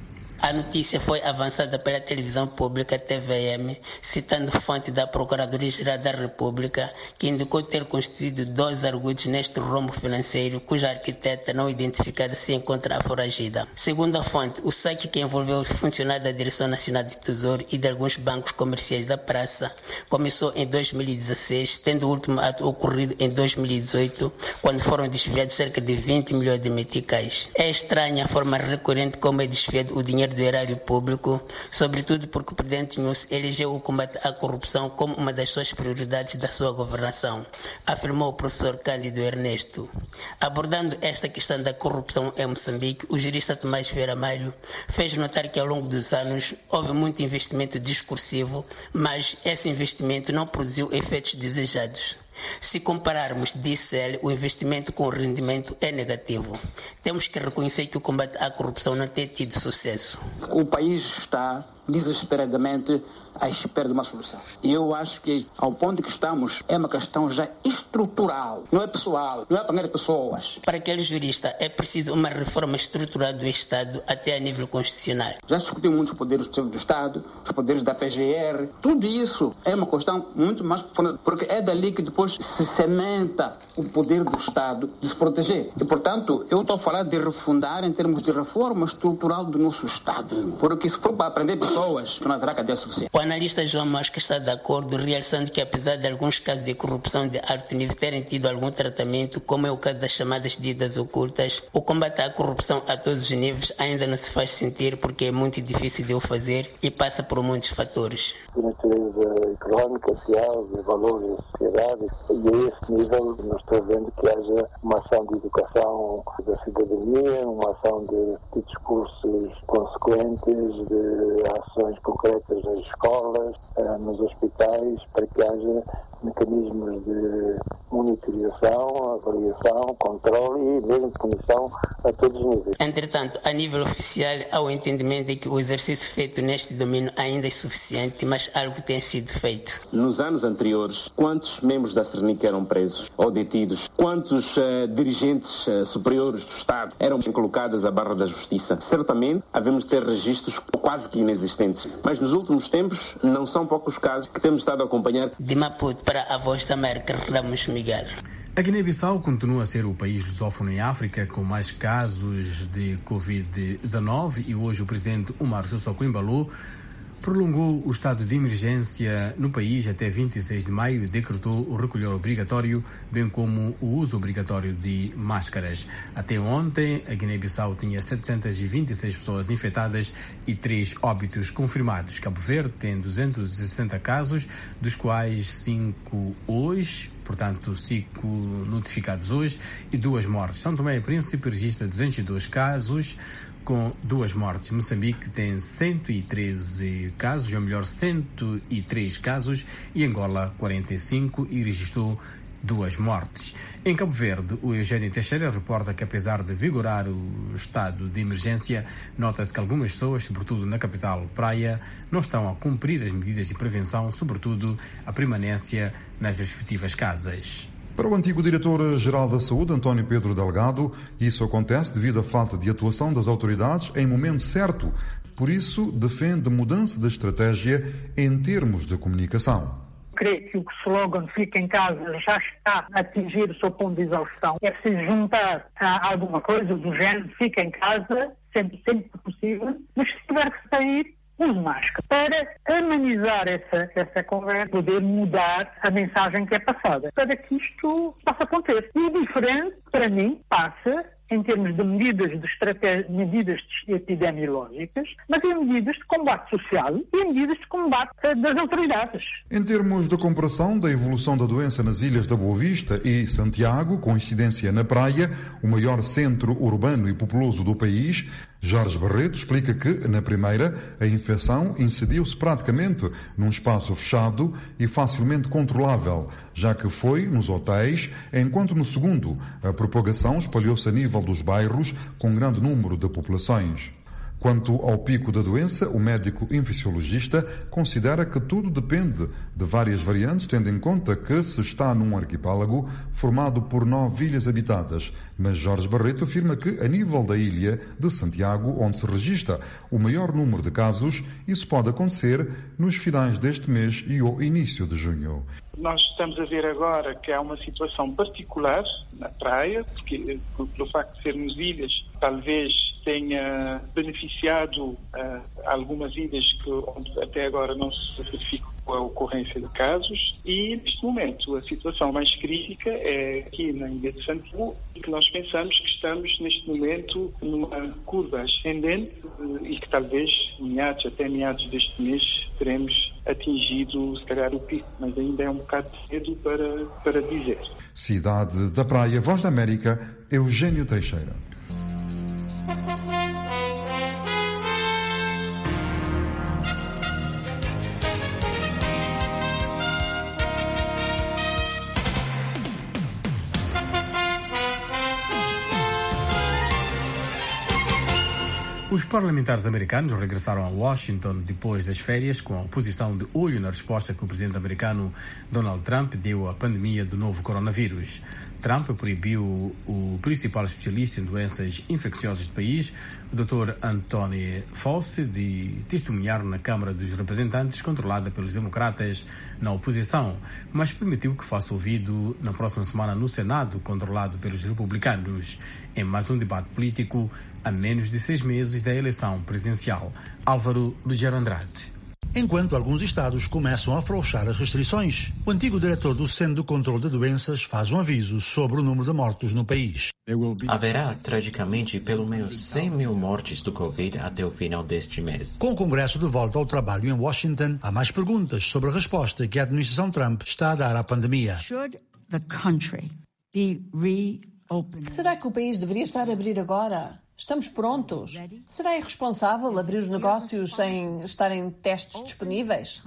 A notícia foi avançada pela televisão pública TVM, citando fonte da Procuradoria-Geral da República, que indicou ter constituído 2 arguidos neste rombo financeiro, cuja arquiteta não identificada se encontra foragida. Segundo a fonte, o saque que envolveu os funcionários da Direção Nacional de Tesouro e de alguns bancos comerciais da praça começou em 2016, tendo o último ato ocorrido em 2018, quando foram desviados cerca de 20 milhões de meticais. É estranha a forma recorrente como é desviado o dinheiro do erário público, sobretudo porque o presidente Nunes elegeu o combate à corrupção como uma das suas prioridades da sua governação, afirmou o professor Cândido Ernesto. Abordando esta questão da corrupção em Moçambique, o jurista Tomás Vieira Malho fez notar que ao longo dos anos houve muito investimento discursivo, mas esse investimento não produziu efeitos desejados. Se compararmos, disse ele, o investimento com o rendimento é negativo. Temos que reconhecer que o combate à corrupção não tem tido sucesso.
O país está desesperadamente à espera de uma solução. E eu acho que, ao ponto que estamos, é uma questão já estrutural, não é pessoal, não é apanhar pessoas.
Para aquele jurista, é preciso uma reforma estrutural do Estado até a nível constitucional.
Já se discutiu muito os poderes do Estado, os poderes da PGR, tudo isso é uma questão muito mais profunda, porque é dali que depois se cementa o poder do Estado de se proteger. E, portanto, eu estou a falar de refundar em termos de reforma estrutural do nosso Estado, porque se for para aprender pessoas, não haverá cadeia suficiente.
O analista João Mosca está de acordo, realçando que apesar de alguns casos de corrupção de alto nível terem tido algum tratamento, como é o caso das chamadas dívidas ocultas, o combate à corrupção a todos os níveis ainda não se faz sentir porque é muito difícil de o fazer e passa por muitos fatores.
De natureza económica, social, de valores da sociedade, e a esse nível nós estamos vendo que haja uma ação de educação da cidadania, uma ação de discursos consequentes, de ações concretas nas escolas, nos hospitais, para que haja mecanismos de monitorização, avaliação, controle e mesmo punição a todos os níveis.
Entretanto, a nível oficial, há o entendimento de que o exercício feito neste domínio ainda é suficiente, mas algo tem sido feito.
Nos anos anteriores, quantos membros da Cernic eram presos ou detidos? Quantos dirigentes superiores do Estado eram colocados à barra da justiça? Certamente, havemos de ter registros quase que inexistentes. Mas nos últimos tempos, não são poucos casos que temos estado a acompanhar.
De Maputo para a Voz da América, Ramos Miguel.
A Guiné-Bissau continua a ser o país lusófono em África com mais casos de Covid-19 e hoje o presidente Umaro Sissoko Embalo prolongou o estado de emergência no país até 26 de maio e decretou o recolher obrigatório, bem como o uso obrigatório de máscaras. Até ontem, a Guiné-Bissau tinha 726 pessoas infectadas e 3 óbitos confirmados. Cabo Verde tem 260 casos, dos quais 5 hoje, portanto 5 notificados hoje, e 2 mortes. São Tomé e Príncipe registra 202 casos, com 2 mortes. Moçambique tem 113 casos, ou melhor, 103 casos, e Angola 45 e registrou 2 mortes. Em Cabo Verde, o Eugênio Teixeira reporta que apesar de vigorar o estado de emergência, nota-se que algumas pessoas, sobretudo na capital Praia, não estão a cumprir as medidas de prevenção, sobretudo a permanência nas respectivas casas.
Para o antigo diretor-geral da Saúde, António Pedro Delgado, isso acontece devido à falta de atuação das autoridades em momento certo. Por isso, defende mudança de estratégia em termos de comunicação.
Creio que o slogan "Fica em casa" já está a atingir o seu ponto de exaustão. É preciso juntar a alguma coisa do género "Fica em casa", sempre possível, mas se tiver que sair, use máscara, para amenizar essa conversa, poder mudar a mensagem que é passada, para que isto possa acontecer. E o diferente, para mim, passa em termos de medidas epidemiológicas, mas em medidas de combate social e em medidas de combate das autoridades.
Em termos de comparação da evolução da doença nas ilhas da Boa Vista e Santiago, com incidência na Praia, o maior centro urbano e populoso do país, Jorge Barreto explica que, na primeira, a infecção incidiu-se praticamente num espaço fechado e facilmente controlável, já que foi nos hotéis, enquanto no segundo, a propagação espalhou-se a nível dos bairros com grande número de populações. Quanto ao pico da doença, o médico infecciologista considera que tudo depende de várias variantes, tendo em conta que se está num arquipélago formado por 9 ilhas habitadas. Mas Jorge Barreto afirma que, a nível da ilha de Santiago, onde se registra o maior número de casos, isso pode acontecer nos finais deste mês e ao início de junho.
Nós estamos a ver agora que há uma situação particular na praia, porque pelo facto de sermos ilhas, talvez tenha beneficiado algumas ilhas onde até agora não se verificou a ocorrência de casos, e neste momento a situação mais crítica é aqui na Ilha de Santiago, e que nós pensamos que estamos neste momento numa curva ascendente e que talvez até meados deste mês teremos atingido se calhar o pico, mas ainda é um bocado cedo para dizer.
Cidade da Praia, Voz da América, Eugênio Teixeira.
Os parlamentares americanos regressaram a Washington depois das férias, com a oposição de olho na resposta que o presidente americano Donald Trump deu à pandemia do novo coronavírus. Trump proibiu o principal especialista em doenças infecciosas do país, o Dr. Anthony Fauci, de testemunhar na Câmara dos Representantes, controlada pelos democratas na oposição, mas permitiu que fosse ouvido na próxima semana no Senado, controlado pelos republicanos, em mais um debate político a menos de 6 meses da eleição presidencial. Álvaro Lugero Andrade.
Enquanto alguns estados começam a afrouxar as restrições, o antigo diretor do Centro de Controlo de Doenças faz um aviso sobre o número de mortos no país.
Haverá, tragicamente, pelo menos 100 mil mortes do Covid até o final deste mês.
Com o Congresso de volta ao trabalho em Washington, há mais perguntas sobre a resposta que a administração Trump está a dar à pandemia.
Será que o país deveria estar a abrir agora? Estamos prontos? Será irresponsável abrir os negócios sem estarem testes disponíveis?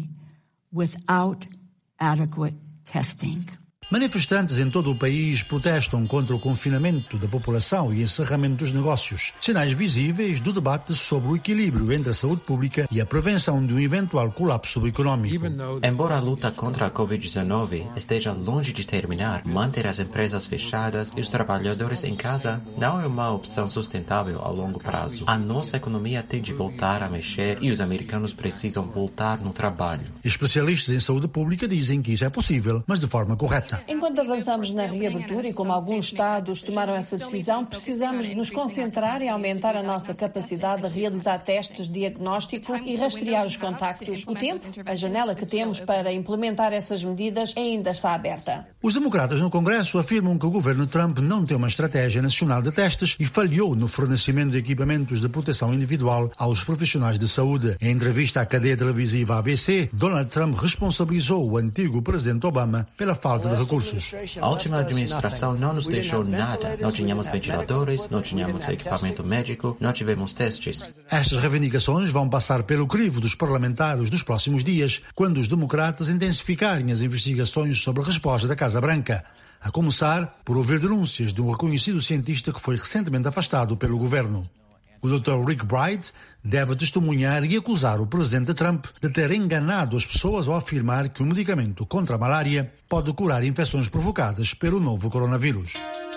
Manifestantes em todo o país protestam contra o confinamento da população e encerramento dos negócios, sinais visíveis do debate sobre o equilíbrio entre a saúde pública e a prevenção de um eventual colapso econômico.
Embora a luta contra a Covid-19 esteja longe de terminar, manter as empresas fechadas e os trabalhadores em casa não é uma opção sustentável a longo prazo. A nossa economia tem de voltar a mexer e os americanos precisam voltar no trabalho.
Especialistas em saúde pública dizem que isso é possível, mas de forma correta.
Enquanto avançamos na reabertura e como alguns estados tomaram essa decisão, precisamos de nos concentrar e aumentar a nossa capacidade de realizar testes de diagnóstico e rastrear os contactos. O tempo, a janela que temos para implementar essas medidas ainda está aberta.
Os democratas no Congresso afirmam que o governo Trump não tem uma estratégia nacional de testes e falhou no fornecimento de equipamentos de proteção individual aos profissionais de saúde. Em entrevista à cadeia televisiva ABC, Donald Trump responsabilizou o antigo presidente Obama pela falta de recursos.
A última administração não nos deixou nada. Não tínhamos ventiladores, não tínhamos equipamento médico, não tivemos testes.
Estas reivindicações vão passar pelo crivo dos parlamentares nos próximos dias, quando os democratas intensificarem as investigações sobre a resposta da Casa Branca. A começar por ouvir denúncias de um reconhecido cientista que foi recentemente afastado pelo governo. O Dr. Rick Bright deve testemunhar e acusar o presidente Trump de ter enganado as pessoas ao afirmar que o medicamento contra a malária pode curar infecções provocadas pelo novo coronavírus.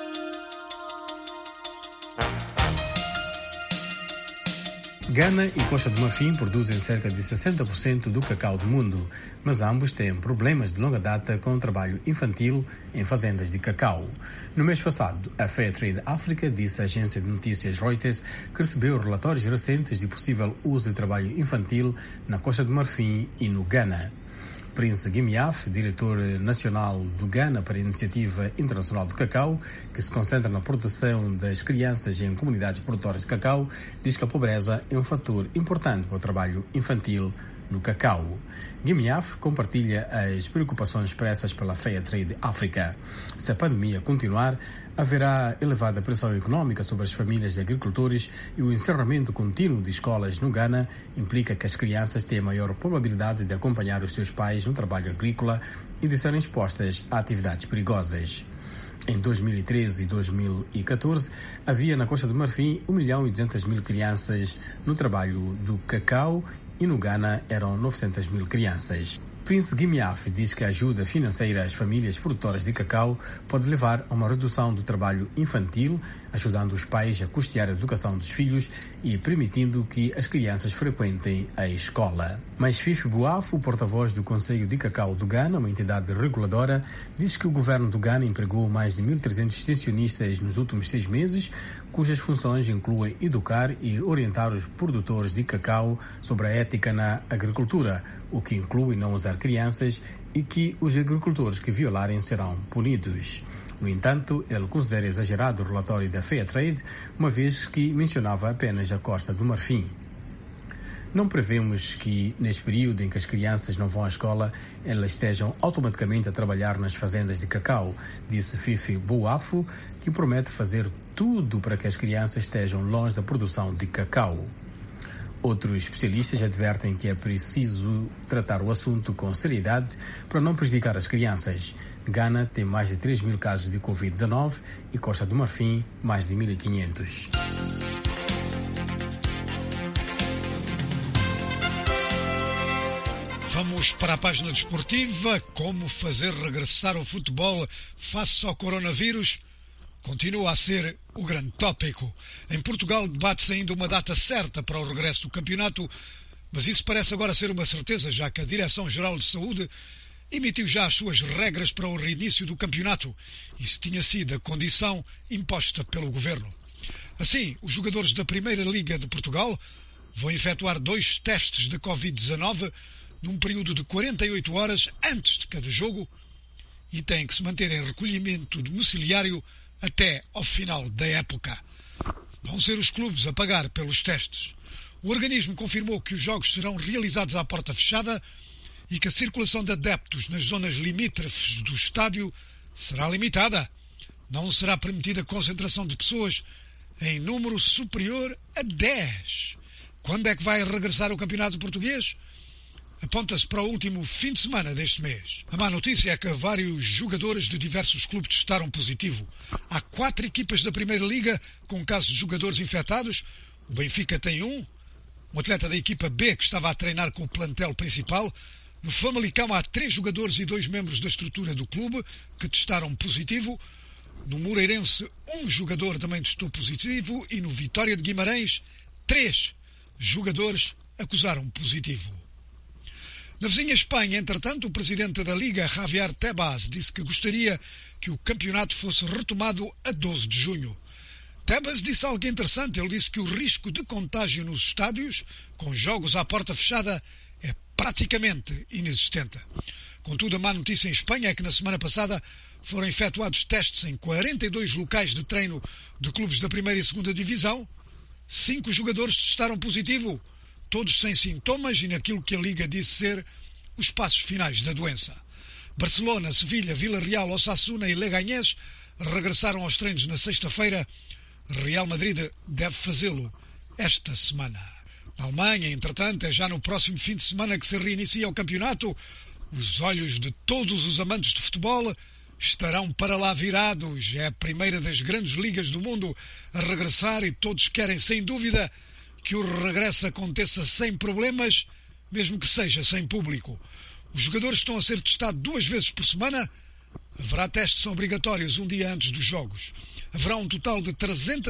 Gana e Costa do Marfim produzem cerca de 60% do cacau do mundo, mas ambos têm problemas de longa data com o trabalho infantil em fazendas de cacau. No mês passado, a Fairtrade África disse à agência de notícias Reuters que recebeu relatórios recentes de possível uso de trabalho infantil na Costa do Marfim e no Gana. Prince Gimiaf, diretor nacional do Gana para a Iniciativa Internacional do Cacau, que se concentra na produção das crianças em comunidades produtoras de cacau, diz que a pobreza é um fator importante para o trabalho infantil no cacau. Gimiaf compartilha as preocupações expressas pela Fairtrade África. Se a pandemia continuar, haverá elevada pressão econômica sobre as famílias de agricultores e o encerramento contínuo de escolas no Gana implica que as crianças têm maior probabilidade de acompanhar os seus pais no trabalho agrícola e de serem expostas a atividades perigosas. Em 2013 e 2014, havia na Costa do Marfim 1.200.000 crianças no trabalho do cacau e no Gana eram 900.000 crianças. Prince Gimiaf diz que a ajuda financeira às famílias produtoras de cacau pode levar a uma redução do trabalho infantil, ajudando os pais a custear a educação dos filhos e permitindo que as crianças frequentem a escola. Mas Fifi Boaf, o porta-voz do Conselho de Cacau do Gana, uma entidade reguladora, diz que o governo do Gana empregou mais de 1.300 extensionistas nos últimos 6 meses, cujas funções incluem educar e orientar os produtores de cacau sobre a ética na agricultura, o que inclui não usar crianças e que os agricultores que violarem serão punidos. No entanto, ele considera exagerado o relatório da Fairtrade, uma vez que mencionava apenas a Costa do Marfim. Não prevemos que, neste período em que as crianças não vão à escola, elas estejam automaticamente a trabalhar nas fazendas de cacau, disse Fifi Boafo, que promete fazer tudo para que as crianças estejam longe da produção de cacau. Outros especialistas advertem que é preciso tratar o assunto com seriedade para não prejudicar as crianças. Gana tem mais de 3.000 casos de Covid-19 e Costa do Marfim mais de 1.500.
Vamos para a página desportiva. Como fazer regressar o futebol face ao coronavírus? Continua a ser o grande tópico. Em Portugal debate-se ainda uma data certa para o regresso do campeonato, mas isso parece agora ser uma certeza, já que a Direção-Geral de Saúde emitiu já as suas regras para o reinício do campeonato. Isso tinha sido a condição imposta pelo Governo. Assim, os jogadores da Primeira Liga de Portugal vão efetuar 2 testes de Covid-19 num período de 48 horas antes de cada jogo e têm que se manter em recolhimento domiciliário até ao final da época. Vão ser os clubes a pagar pelos testes. O organismo confirmou que os jogos serão realizados à porta fechada e que a circulação de adeptos nas zonas limítrofes do estádio será limitada. Não será permitida concentração de pessoas em número superior a 10. Quando é que vai regressar o campeonato português? Aponta-se para o último fim de semana deste mês. A má notícia é que vários jogadores de diversos clubes testaram positivo. Há 4 equipas da Primeira Liga com casos de jogadores infectados. O Benfica tem um atleta da equipa B que estava a treinar com o plantel principal. No Famalicão há 3 jogadores e 2 membros da estrutura do clube que testaram positivo. No Moreirense, um jogador também testou positivo e no Vitória de Guimarães, 3 jogadores acusaram positivo. Na vizinha Espanha, entretanto, o presidente da Liga, Javier Tebas, disse que gostaria que o campeonato fosse retomado a 12 de junho. Tebas disse algo interessante. Ele disse que o risco de contágio nos estádios, com jogos à porta fechada, é praticamente inexistente. Contudo, a má notícia em Espanha é que na semana passada foram efetuados testes em 42 locais de treino de clubes da primeira e segunda divisão. 5 jogadores testaram positivo, todos sem sintomas e naquilo que a Liga disse ser os passos finais da doença. Barcelona, Sevilha, Vila Real, Osasuna e Leganés regressaram aos treinos na sexta-feira. Real Madrid deve fazê-lo esta semana. Na Alemanha, entretanto, é já no próximo fim de semana que se reinicia o campeonato. Os olhos de todos os amantes de futebol estarão para lá virados. É a primeira das grandes ligas do mundo a regressar e todos querem, sem dúvida, que o regresso aconteça sem problemas, mesmo que seja sem público. Os jogadores estão a ser testados 2 vezes por semana. Haverá testes obrigatórios um dia antes dos jogos. Haverá um total de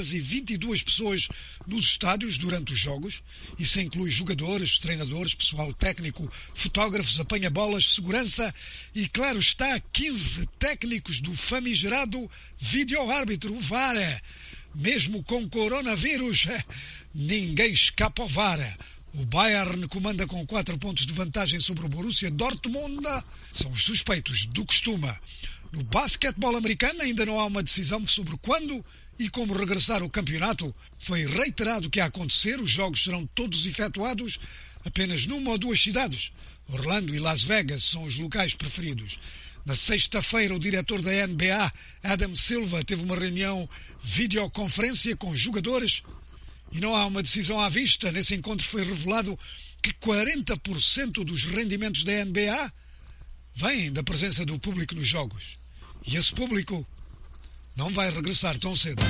322 pessoas nos estádios durante os jogos. Isso inclui jogadores, treinadores, pessoal técnico, fotógrafos, apanha-bolas, segurança e, claro está, 15 técnicos do famigerado vídeo-árbitro, o VAR. Mesmo com coronavírus, ninguém escapa ao VAR. O Bayern comanda com 4 pontos de vantagem sobre o Borussia Dortmund. São os suspeitos do costume. No basquetebol americano ainda não há uma decisão sobre quando e como regressar o campeonato. Foi reiterado que a acontecer, os jogos serão todos efetuados apenas numa ou 2 cidades. Orlando e Las Vegas são os locais preferidos. Na sexta-feira, o diretor da NBA, Adam Silver, teve uma reunião videoconferência com jogadores e não há uma decisão à vista. Nesse encontro foi revelado que 40% dos rendimentos da NBA vêm da presença do público nos jogos. E esse público não vai regressar tão cedo.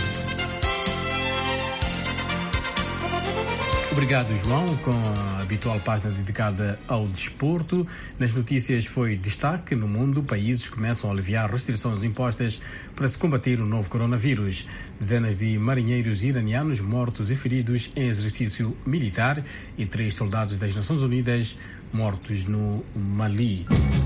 Obrigado, João, com a habitual página dedicada ao desporto. Nas notícias foi destaque: no mundo, países começam a aliviar restrições impostas para se combater o novo coronavírus. Dezenas de marinheiros iranianos mortos e feridos em exercício militar e 3 soldados das Nações Unidas mortos no Mali.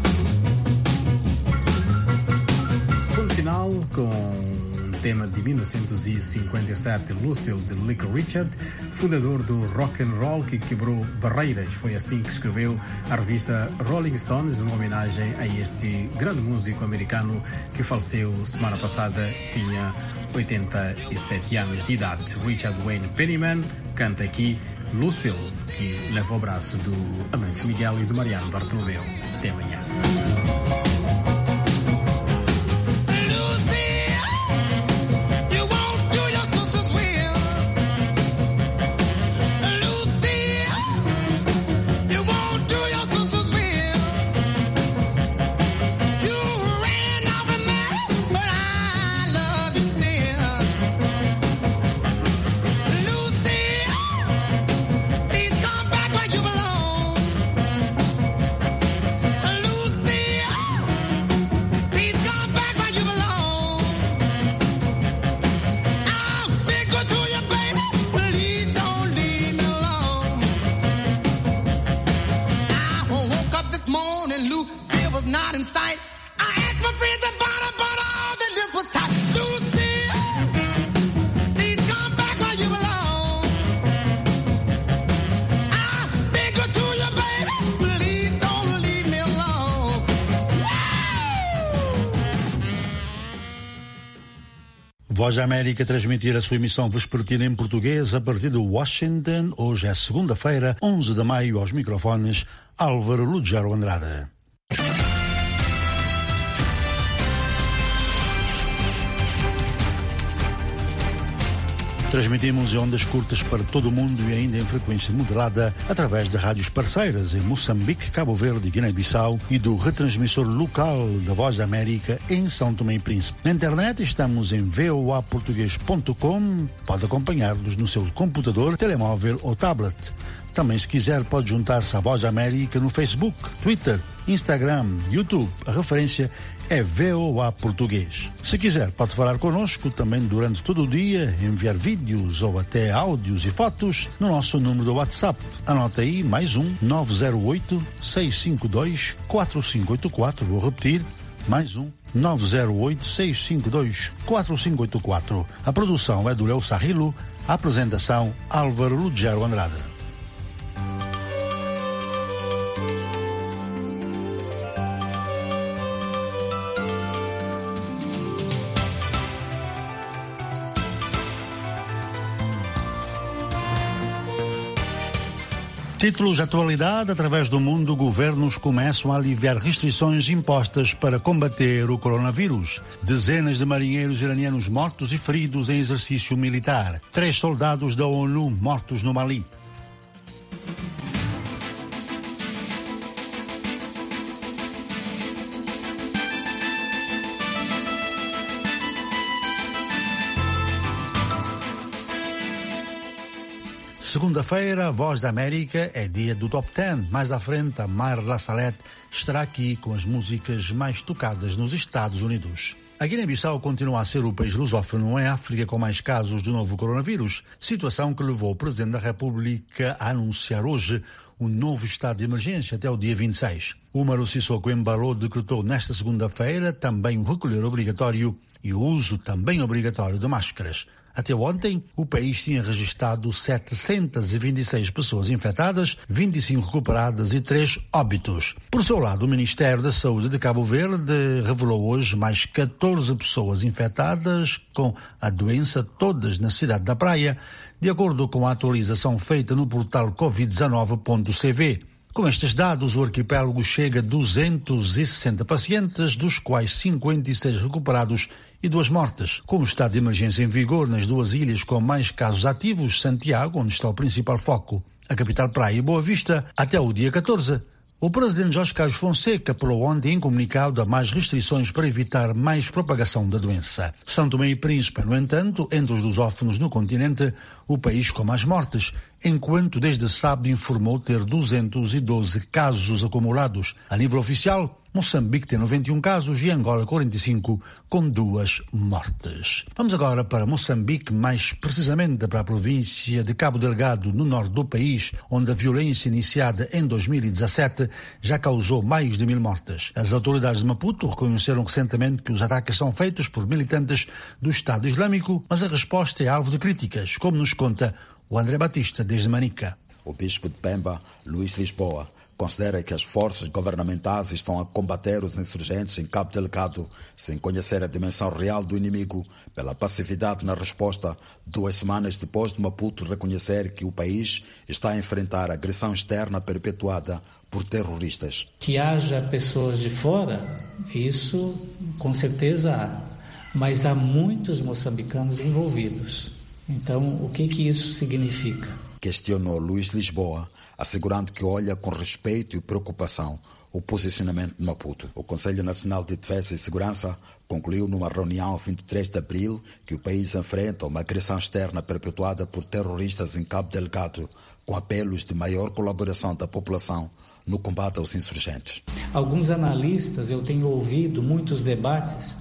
Ponto final com tema de 1957, Lucille, de Little Richard, fundador do rock and roll que quebrou barreiras. Foi assim que escreveu a revista Rolling Stones, uma homenagem a este grande músico americano que faleceu semana passada, tinha 87 anos de idade. Richard Wayne Penniman canta aqui Lucille, que leva o braço do Amancio Miguel e do Mariano Bartolomeu. Até amanhã.
Voz da América transmitir a sua emissão vespertina em português a partir de Washington. Hoje é segunda-feira, 11 de maio, aos microfones, Álvaro Lugero Andrade. Transmitimos em ondas curtas para todo o mundo e ainda em frequência moderada através de rádios parceiras em Moçambique, Cabo Verde e Guiné-Bissau e do retransmissor local da Voz da América em São Tomé e Príncipe. Na internet estamos em voaportugues.com. Pode acompanhar-nos no seu computador, telemóvel ou tablet. Também, se quiser, pode juntar-se à Voz da América no Facebook, Twitter, Instagram, YouTube. A referência é VOA Português. Se quiser, pode falar connosco também durante todo o dia, enviar vídeos ou até áudios e fotos no nosso número do WhatsApp. Anota aí, mais um, 908-652-4584. Vou repetir, mais um, 908-652-4584. A produção é do Léo Sarrilo, a apresentação Álvaro Lugero Andrade. Títulos de atualidade. Através do mundo, governos começam a aliviar restrições impostas para combater o coronavírus. Dezenas de marinheiros iranianos mortos e feridos em exercício militar. 3 soldados da ONU mortos no Mali. Segunda-feira, Voz da América, é dia do Top 10. Mais à frente, a Marla Salete estará aqui com as músicas mais tocadas nos Estados Unidos. A Guiné-Bissau continua a ser o país lusófono em África com mais casos do novo coronavírus, situação que levou o Presidente da República a anunciar hoje um novo estado de emergência até o dia 26. Umaru Sissoko Embalo decretou nesta segunda-feira também o recolher obrigatório e o uso também obrigatório de máscaras. Até ontem, o país tinha registrado 726 pessoas infectadas, 25 recuperadas e 3 óbitos. Por seu lado, o Ministério da Saúde de Cabo Verde revelou hoje mais 14 pessoas infectadas com a doença, todas na cidade da Praia, de acordo com a atualização feita no portal covid19.cv. Com estes dados, o arquipélago chega a 260 pacientes, dos quais 56 recuperados e 2 mortes. Com o estado de emergência em vigor nas 2 ilhas com mais casos ativos, Santiago, onde está o principal foco, a capital Praia e Boa Vista, até o dia 14. O presidente Jorge Carlos Fonseca apelou ontem em comunicado a mais restrições para evitar mais propagação da doença. São Tomé e Príncipe, no entanto, entre os lusófonos no continente, o país com mais mortes, enquanto desde sábado informou ter 212 casos acumulados. A nível oficial, Moçambique tem 91 casos e Angola 45, com 2 mortes. Vamos agora para Moçambique, mais precisamente para a província de Cabo Delgado, no norte do país, onde a violência iniciada em 2017 já causou mais de 1000 mortes. As autoridades de Maputo reconheceram recentemente que os ataques são feitos por militantes do Estado Islâmico, mas a resposta é alvo de críticas, como nos conta o André Batista, desde Manica.
O bispo de Pemba, Luís Lisboa, considera que as forças governamentais estão a combater os insurgentes em Cabo Delgado sem conhecer a dimensão real do inimigo pela passividade na resposta, 2 semanas depois de Maputo reconhecer que o país está a enfrentar agressão externa perpetuada por terroristas.
Que haja pessoas de fora, isso com certeza há, mas há muitos moçambicanos envolvidos. Então, o que isso significa?
Questionou Luís Lisboa, assegurando que olha com respeito e preocupação o posicionamento de Maputo. O Conselho Nacional de Defesa e Segurança concluiu numa reunião 23 de abril que o país enfrenta uma agressão externa perpetuada por terroristas em Cabo Delgado, com apelos de maior colaboração da população no combate aos insurgentes.
Alguns analistas, eu tenho ouvido muitos debates,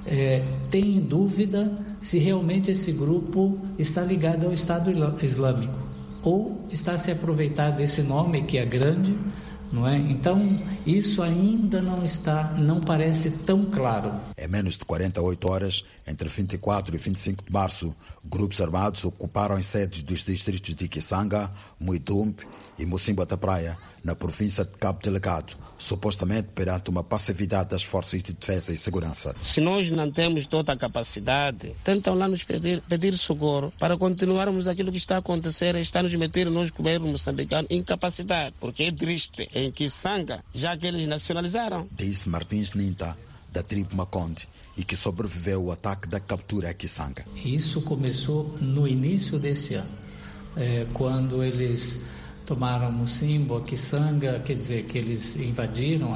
têm dúvida se realmente esse grupo está ligado ao Estado Islâmico ou está se aproveitando desse nome que é grande não é? Então, isso ainda não parece tão claro.
Em menos de 48 horas, entre 24 e 25 de março, grupos armados ocuparam as sedes dos distritos de Kisanga, Muidumbe e Mocimboa da Praia, na província de Cabo Delgado, supostamente perante uma passividade das forças de defesa e segurança.
Se nós não temos toda a capacidade, tentam lá nos pedir socorro para continuarmos aquilo que está a acontecer, está nos meter nós, governo moçambicano, incapacidade, porque é triste em Kisanga, já que eles nacionalizaram.
Disse Martins Ninta, da tribo Maconde, e que sobreviveu ao ataque da captura a Kisanga.
Isso começou no início desse ano, quando eles tomaram Mocimboa, Kisanga, quer dizer, que eles invadiram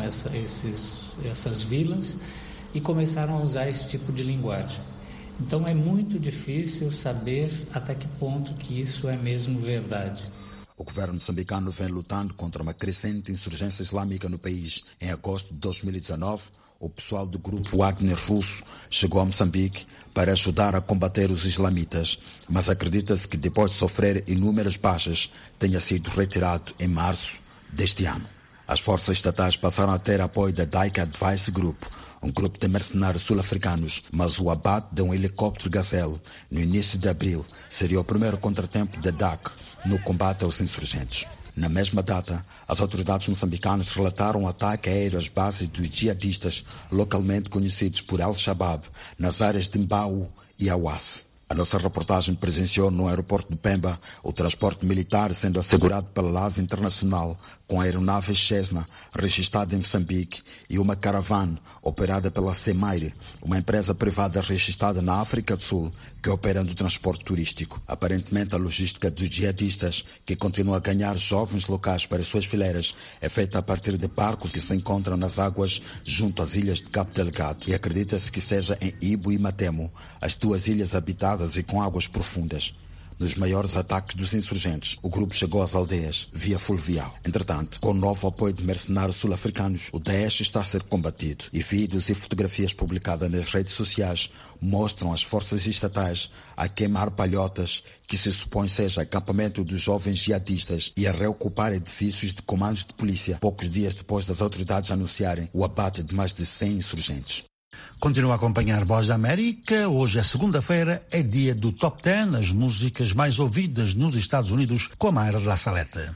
essas vilas e começaram a usar esse tipo de linguagem. Então é muito difícil saber até que ponto que isso é mesmo verdade.
O governo moçambicano vem lutando contra uma crescente insurgência islâmica no país. Em agosto de 2019, o pessoal do grupo Wagner russo chegou a Moçambique para ajudar a combater os islamitas, mas acredita-se que depois de sofrer inúmeras baixas, tenha sido retirado em março deste ano. As forças estatais passaram a ter apoio da Dyke Advice Group, um grupo de mercenários sul-africanos, mas o abate de um helicóptero Gazelle no início de abril seria o primeiro contratempo da DAC no combate aos insurgentes. Na mesma data, as autoridades moçambicanas relataram um ataque aéreo às bases dos jihadistas localmente conhecidos por Al-Shabaab, nas áreas de Mbau e Awassa. A nossa reportagem presenciou no aeroporto de Pemba o transporte militar sendo assegurado pela LAS Internacional com aeronaves Cessna registrada em Moçambique e uma caravana operada pela Semaire, uma empresa privada registrada na África do Sul que opera no transporte turístico. Aparentemente, a logística dos jihadistas, que continua a ganhar jovens locais para suas fileiras, é feita a partir de barcos que se encontram nas águas junto às ilhas de Cabo Delgado, e acredita-se que seja em Ibo e Matemo, as duas ilhas habitadas e com águas profundas. Nos maiores ataques dos insurgentes, o grupo chegou às aldeias via fluvial. Entretanto, com o novo apoio de mercenários sul-africanos, o Daesh está a ser combatido e vídeos e fotografias publicadas nas redes sociais mostram as forças estatais a queimar palhotas que se supõe seja acampamento dos jovens jihadistas e a reocupar edifícios de comandos de polícia, poucos dias depois das autoridades anunciarem o abate de mais de 100 insurgentes.
Continua a acompanhar Voz da América. Hoje é segunda-feira, é dia do Top 10, as músicas mais ouvidas nos Estados Unidos, com a Mayra La Salete.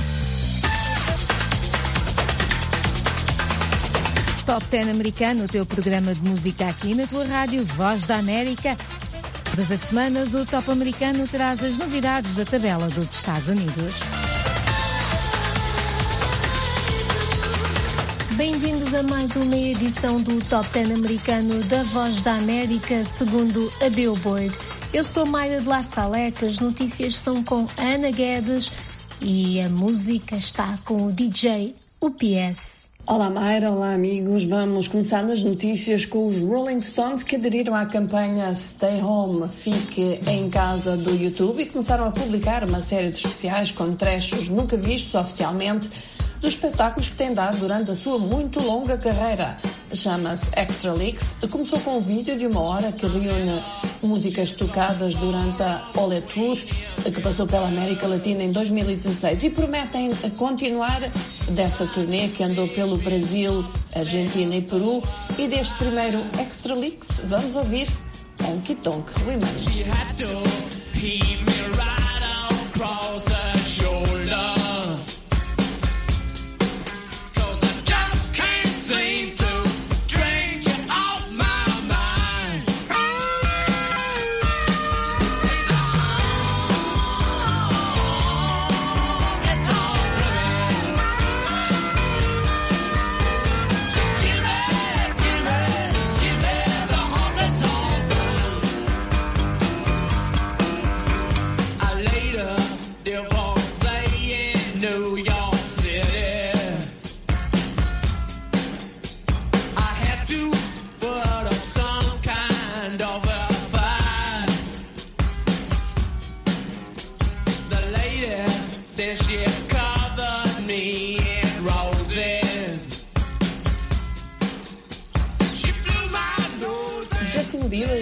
Top 10 americano, o teu programa de música aqui na tua rádio Voz da América. Todas as semanas o Top americano traz as novidades da tabela dos Estados Unidos. Bem-vindos a mais uma edição do Top 10 americano da Voz da América, segundo a Billboard. Eu sou Mayra de La Salete, as notícias são com Ana Guedes e a música está com o DJ UPS.
Olá Mayra, olá amigos. Vamos começar nas notícias com os Rolling Stones, que aderiram à campanha Stay Home, Fique em Casa do YouTube, e começaram a publicar uma série de especiais com trechos nunca vistos oficialmente dos espetáculos que têm dado durante a sua muito longa carreira. Chama-se Extra Licks. Começou com um vídeo de 1 hora que reúne músicas tocadas durante a Ole Tour, que passou pela América Latina em 2016, e prometem continuar dessa turnê que andou pelo Brasil, Argentina e Peru. E deste primeiro Extra Licks vamos ouvir Honky Tonk Women.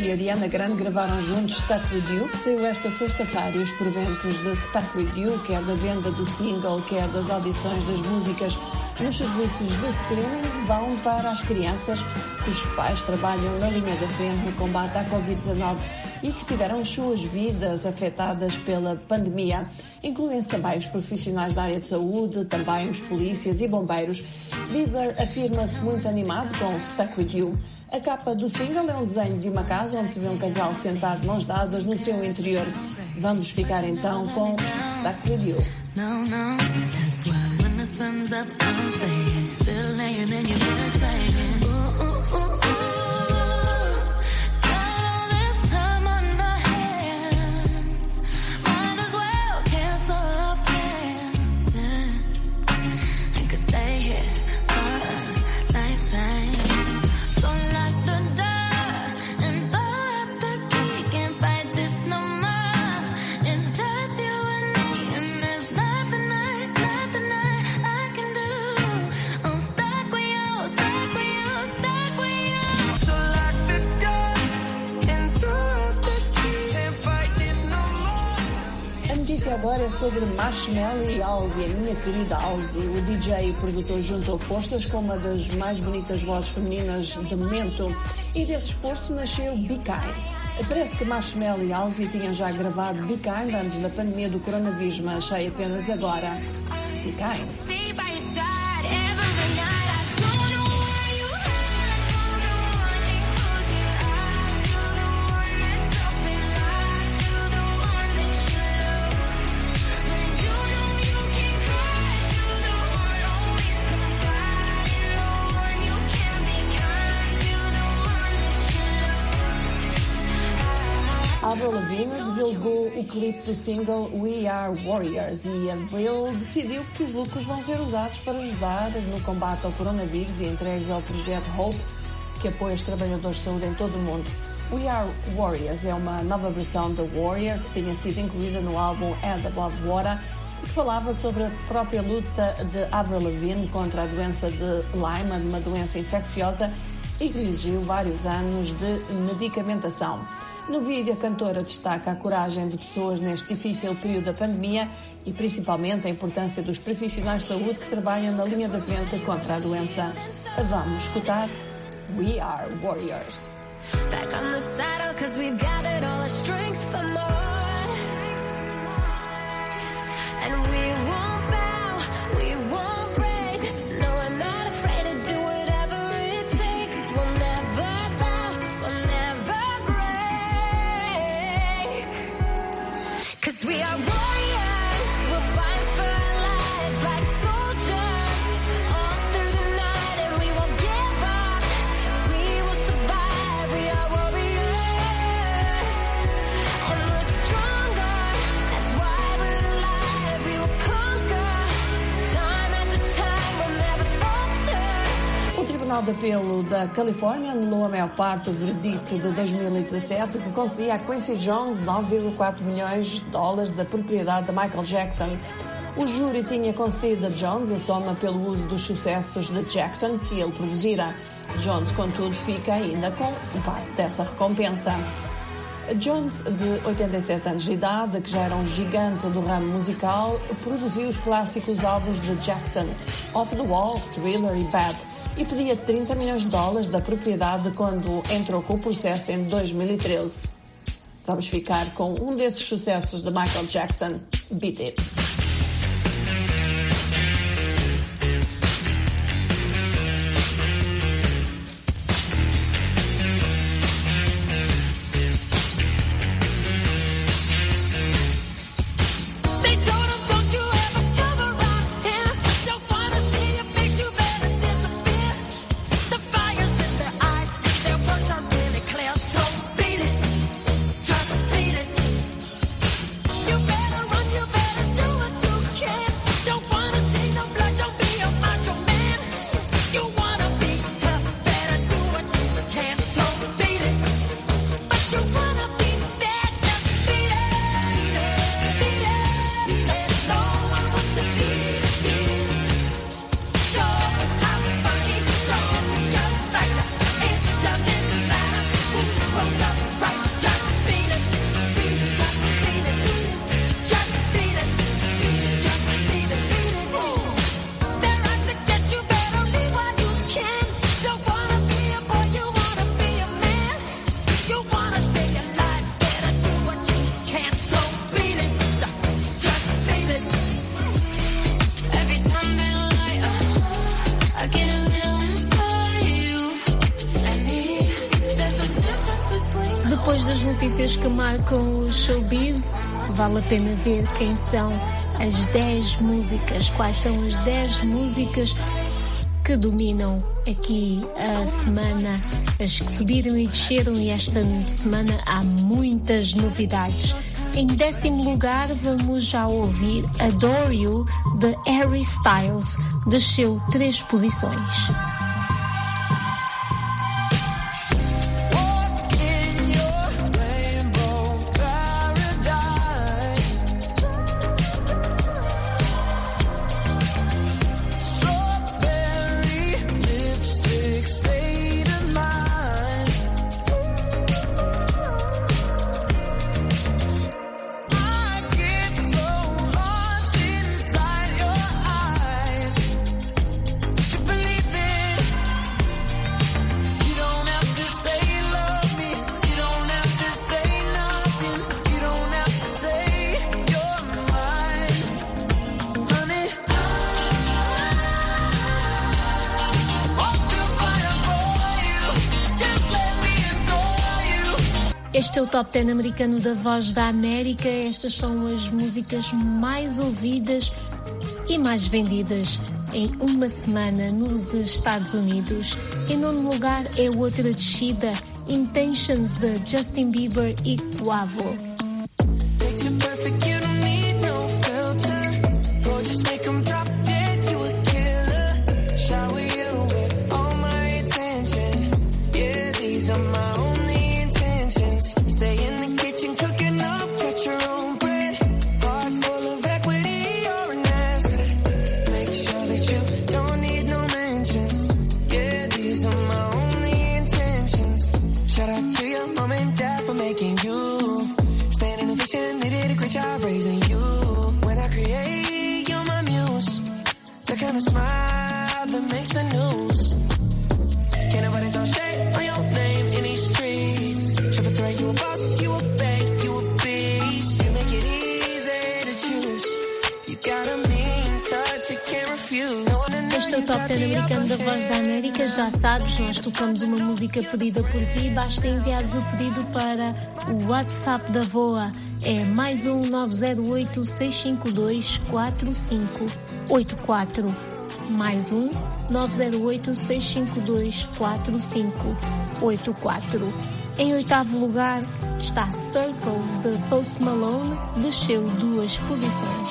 e Ariana Grande gravaram juntos Stuck With You, que saiu esta sexta-feira, e os proventos de Stuck With You, quer da venda do single, quer das audições das músicas nos serviços de streaming, vão para as crianças cujos pais trabalham na linha da frente no combate à Covid-19 e que tiveram as suas vidas afetadas pela pandemia. Incluem-se também os profissionais da área de saúde, também os polícias e bombeiros. Bieber afirma-se muito animado com Stuck With You. A capa do single é um desenho de uma casa onde se vê um casal sentado de mãos dadas no seu interior. Vamos ficar então com Stuck With You.
No, no, that's why when the sun's up, I'm staying, still laying in your bed saying, ooh, ooh, ooh, ooh. Got all this time on our hands, might as well cancel our plans, yeah. And could stay here for a lifetime. So lock the door and throw out the key, can't fight this no more. It's just you and me, and there's nothing I can do. I'm stuck with you, stuck with you, stuck with you. So lock the door and throw out the key, can't fight this no more.
A notícia agora é sobre Marshmello e Halsey, a minha querida Halsey. O DJ e produtor juntou forças com uma das mais bonitas vozes femininas de momento, e desse esforço nasceu Be Kind. Parece que Marshmello e Halsey tinham já gravado Be Kind antes da pandemia do coronavírus, mas sai apenas agora. Be Kind.
Stay by your side every night. I don't know why you hide. I don't know why you close your eyes. You're the one that's up in lies. You're the one that you love. When you know you can cry. You're the one always confide. You're the one you can be kind. You're the one that you love.
Avril Lavigne divulgou o clipe do single We Are Warriors e Avril decidiu que os lucros vão ser usados para ajudar no combate ao coronavírus e entregues ao projeto Hope, que apoia os trabalhadores de saúde em todo o mundo. We Are Warriors é uma nova versão da Warrior que tinha sido incluída no álbum Head Above Water e que falava sobre a própria luta de Avril Lavigne contra a doença de Lyme, uma doença infecciosa, e que lhe exigiu vários anos de medicamentação. No vídeo, a cantora destaca a coragem de pessoas neste difícil período da pandemia e principalmente a importância dos profissionais de saúde que trabalham na linha da frente contra a doença. Vamos escutar We Are Warriors.
Back on the saddle, 'cause we've gathered all our strength for more. And we won't bow, we won't break. No, I'm not afraid to do whatever it takes. We'll never bow, we'll never break. 'Cause we are warriors, we'll fight for our lives like soldiers all through the night, and we won't give up. We will survive. We are warriors, and we're stronger. That's why we're alive. We will conquer time after time. We'll never falter.
O Tribunal de Apelo da Califórnia anulou a maior parte do veredicto de 2017 que concedia a Quincy Jones $9,4 milhões da propriedade de Michael Jackson. O júri tinha concedido a Jones a soma pelo uso dos sucessos de Jackson que ele produzira. Jones, contudo, fica ainda com parte dessa recompensa. Jones, de 87 anos de idade, que já era um gigante do ramo musical, produziu os clássicos álbuns de Jackson, Off the Wall, Thriller e Bad, e pedia $30 milhões da propriedade quando entrou com o processo em 2013. Vamos ficar com um desses sucessos de Michael Jackson, Beat It.
They told him, don't you ever come around here. Don't wanna see your face, you better disappear. The fire's in their eyes, their words are really clear. So beat it, just beat it. You better run, you better do it.
notícias que marcam o showbiz. Vale a pena ver quem são as 10 músicas, quais são as 10 músicas que dominam aqui a semana, as que subiram e desceram, e esta semana há muitas novidades. Em 10º lugar, vamos já ouvir Adore You, de Harry Styles, desceu 3 posições. Este é o Top 10 americano da Voz da América. Estas são as músicas mais ouvidas e mais vendidas em uma semana nos Estados Unidos. Em 9º lugar é outra descida, Intentions, de Justin Bieber e Quavo. Este é o Top 10 americano da Voz da América. Já sabes, nós tocamos uma música pedida por ti. Basta enviares o pedido para o WhatsApp da VOA. É mais 908-652-4584. Mais 908-652-4584. Em 8º lugar está Circles, de Post Malone, desceu 2 posições.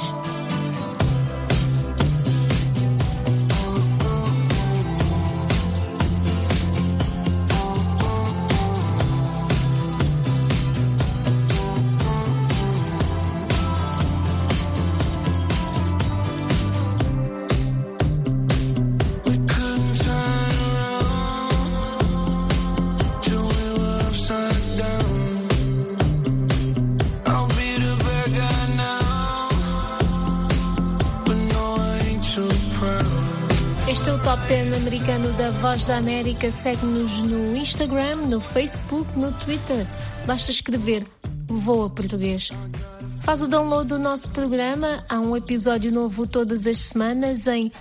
Este é o Top 10 americano da Voz da América. Segue-nos no Instagram, no Facebook, no Twitter. Basta escrever VOA Português. Faz o download do nosso programa. Há um episódio novo todas as semanas em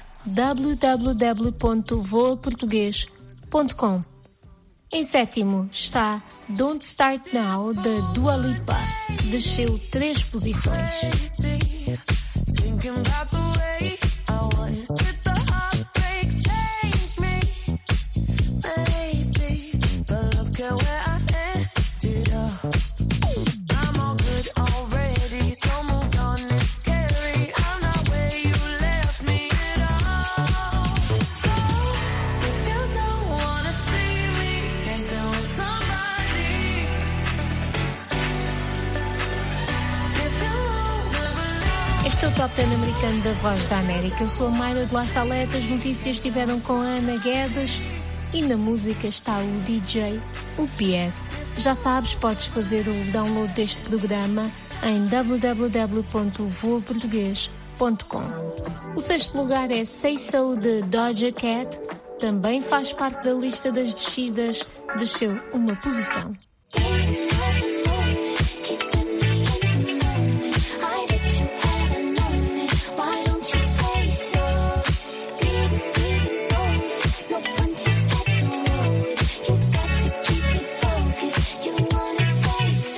www.voaportugues.com. Em 7º está Don't Start Now, da Dua Lipa. Desceu 3 posições. Este é o Top 10 americano da Voz da América. Eu sou a Mayra de La Saleta. As notícias estiveram com a Ana Guedes e na música está o DJ UPS. Já sabes, podes fazer o download deste programa em www.voaportugues.com. O 6º lugar é Say So, de Doja Cat. Também faz parte da lista das descidas. Desceu 1 posição.
Say so.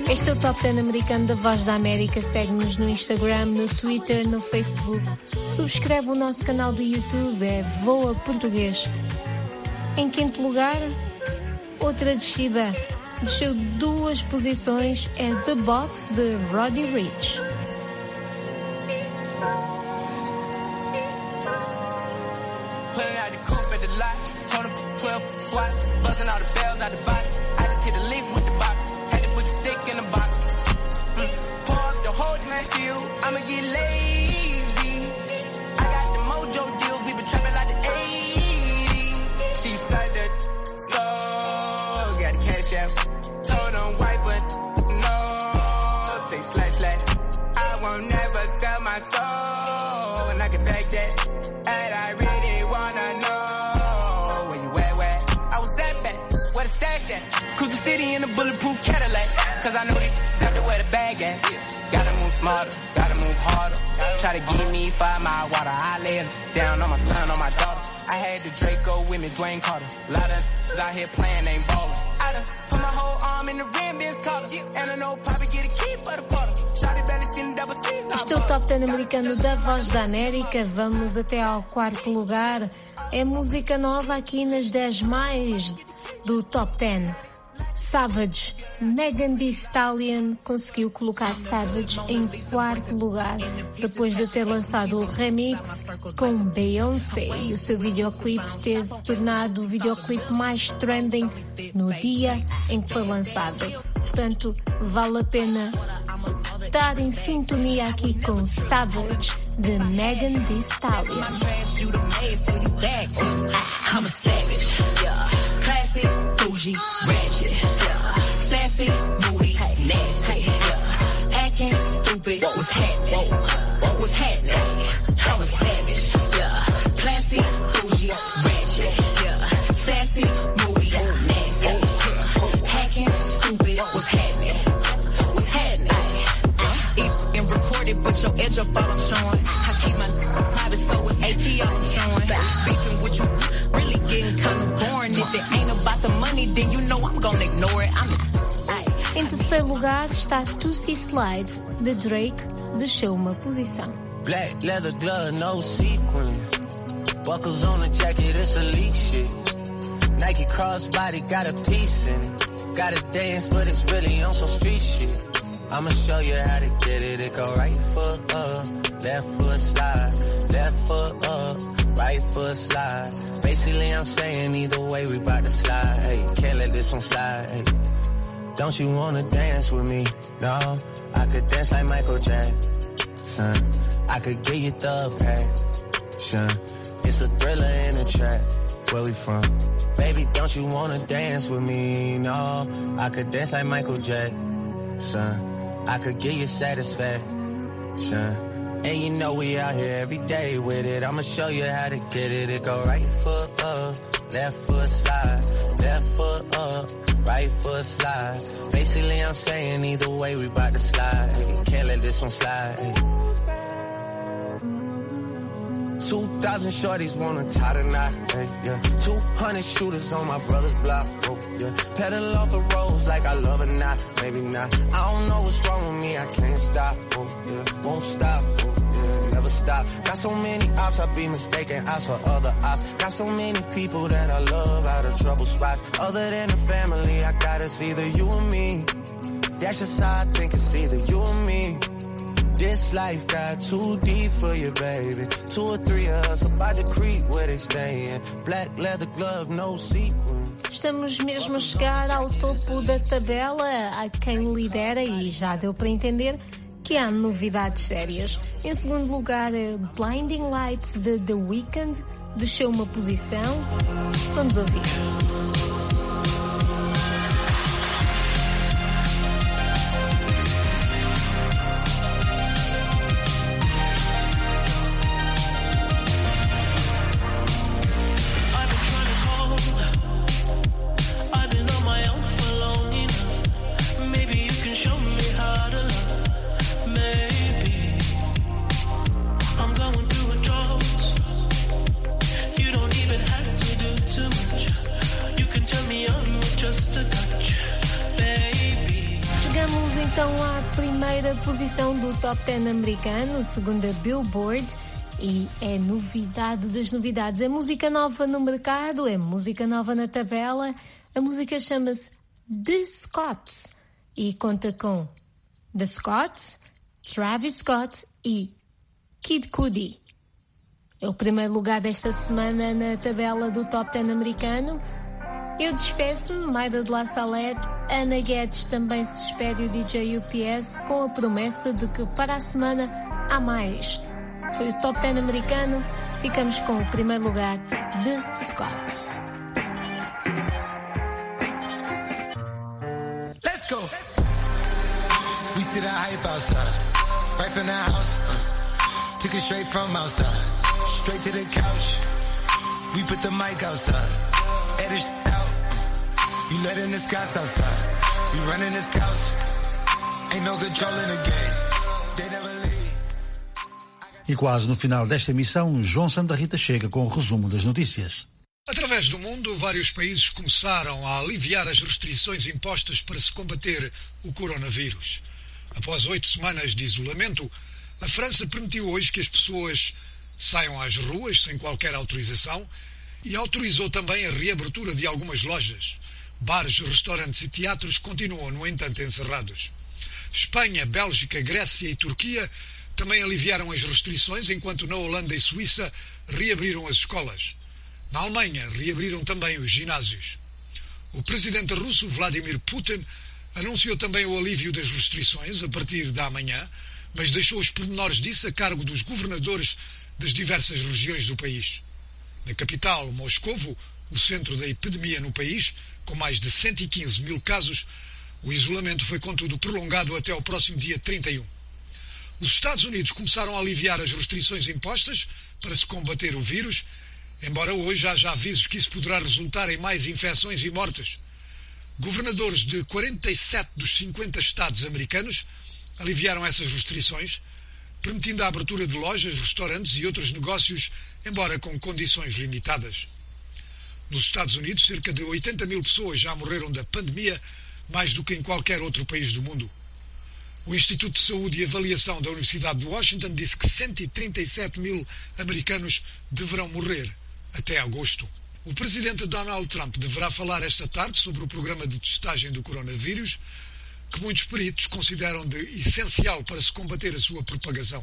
Este é o Top 10 americano da Voz da América. Segue-nos no Instagram, no Twitter, no Facebook. Subscreve o nosso canal do YouTube, é Voa Português. Em quinto lugar, outra descida. Desceu 2 posições, é The Box, de Roddy Ricch.
I'ma get lazy. I got the mojo deals, we been trapping like the 80s. She said that slow, got the cash out. Told them white, but no, say slash. I won't never sell my soul, and I can take that. And I really wanna know where you at, where? I was at back, where the stash at? Cruise the city in a bulletproof Cadillac, cause I know they exactly where the bag at. Gotta move smarter, gotta move harder. Try to give me 5 mile water. I lay it down on my son, on my daughter. I had the Draco with me, Dwayne Carter. A lot of out here playing, ain't ballin'. I done put my whole arm in the rim, Vince Carter. And I know Poppy get a key for the quarter. Shotty belly seen double C's.
Este é o Top 10 americano da Voz da América. Vamos até ao 4º lugar. É música nova aqui nas 10 mais do Top 10. Savage. Megan Thee Stallion conseguiu colocar Savage em 4º lugar, depois de ter lançado o remix com Beyoncé, e o seu videoclipe ter se tornado o videoclipe mais trending no dia em que foi lançado. Portanto, vale a pena estar em sintonia aqui com Savage, de Megan Thee Stallion.
I'm a savage, yeah. Classy, bougie, ratchet, yeah. Sassy, moody, nasty, yeah. Acting stupid, what's happening? What's happening? I'm a savage, yeah. Classy, bougie, ratchet, yeah. Sassy, moody, nasty, yeah. Hacking stupid, what's happening? What's happening? And recorded, but your edge up all I'm showing. I keep my private, so it's AP all I'm showing. Beefing with you, really getting kind of boring. If it ain't about the money, then you know I'm gonna ignore it.
Em terceiro lugar está Tootsie Slide, de Drake, desceu uma posição.
Black leather glove, no sequin. Buckles on the jacket, it's elite shit. Nike crossbody got a piece in it. Gotta dance, but it's really on some street shit. I'ma show you how to get it. It go right foot up, left foot slide, left foot up, right foot slide. Basically, I'm saying either way, we bout to slide. Hey, can't let this one slide. Hey. Don't you wanna dance with me? No, I could dance like Michael Jackson. I could get you the passion. It's a thriller in a trap. Where we from? Baby, don't you wanna dance with me? No, I could dance like Michael Jackson. I could get you satisfaction. And you know we out here every day with it. I'ma show you how to get it. It go right foot up, left foot slide, left foot up, right foot slide. Basically, I'm saying either way, we bout to slide. Can't let this one slide. 2,000 shorties wanna tie the knot, yeah. 200 shooters on my brother's block, oh, yeah. Pedal off the roads like I love it, not, maybe not. I don't know what's wrong with me, I can't stop, oh, yeah. Won't stop, oh, yeah. Never stop. Got so many ops, I be mistaken ops for other ops. Got so many people that I love out of trouble spots. Other than the family, I got it's either you or me. That's just how I think it's either you or me. This life got too deep for you, baby. 2 or 3 of us about to creep where they stayin'. Black leather glove, no sequin.
Estamos mesmo a chegar ao topo da tabela. Há quem lidera e já deu para entender que há novidades sérias. Em segundo lugar, Blinding Lights, de The Weeknd, desceu uma posição. Vamos ouvir.
You can
então à primeira posição do Top 10 americano, segundo a Billboard, e é novidade das novidades. É música nova no mercado, é música nova na tabela. A música chama-se The Scotts e conta com The Scotts, Travis Scott e Kid Cudi. É o primeiro lugar desta semana na tabela do Top 10 americano. Eu despeço-me, Mayra de La Salete. Ana Guedes também se despede, o DJ UPS, com a promessa de que para a semana há mais. Foi o Top 10 americano. Ficamos com o primeiro lugar de Scott.
Let's go. We see the hype outside, right from the house. Took it straight from outside, straight to the couch. We put the mic outside, edit out. You letting the scouts outside. We running the scouts. Ain't no control in the game. They never leave.
E quase no final desta emissão, João Santa Rita chega com o resumo das notícias.
Através do mundo, vários países começaram a aliviar as restrições impostas para se combater o coronavírus. Após 8 semanas de isolamento, a França permitiu hoje que as pessoas saiam às ruas sem qualquer autorização e autorizou também a reabertura de algumas lojas. Bares, restaurantes e teatros continuam, no entanto, encerrados. Espanha, Bélgica, Grécia e Turquia também aliviaram as restrições, enquanto na Holanda e Suíça reabriram as escolas. Na Alemanha, reabriram também os ginásios. O presidente russo, Vladimir Putin, anunciou também o alívio das restrições a partir da manhã, mas deixou os pormenores disso a cargo dos governadores das diversas regiões do país. Na capital, Moscovo, o centro da epidemia no país, com mais de 115 mil casos, o isolamento foi, contudo, prolongado até ao próximo dia 31. Os Estados Unidos começaram a aliviar as restrições impostas para se combater o vírus, embora hoje haja avisos que isso poderá resultar em mais infecções e mortes. Governadores de 47 dos 50 estados americanos aliviaram essas restrições, permitindo a abertura de lojas, restaurantes e outros negócios, embora com condições limitadas. Nos Estados Unidos, cerca de 80 mil pessoas já morreram da pandemia, mais do que em qualquer outro país do mundo. O Instituto de Saúde e Avaliação da Universidade de Washington disse que 137 mil americanos deverão morrer até agosto. O presidente Donald Trump deverá falar esta tarde sobre o programa de testagem do coronavírus, que muitos peritos consideram de essencial para se combater a sua propagação.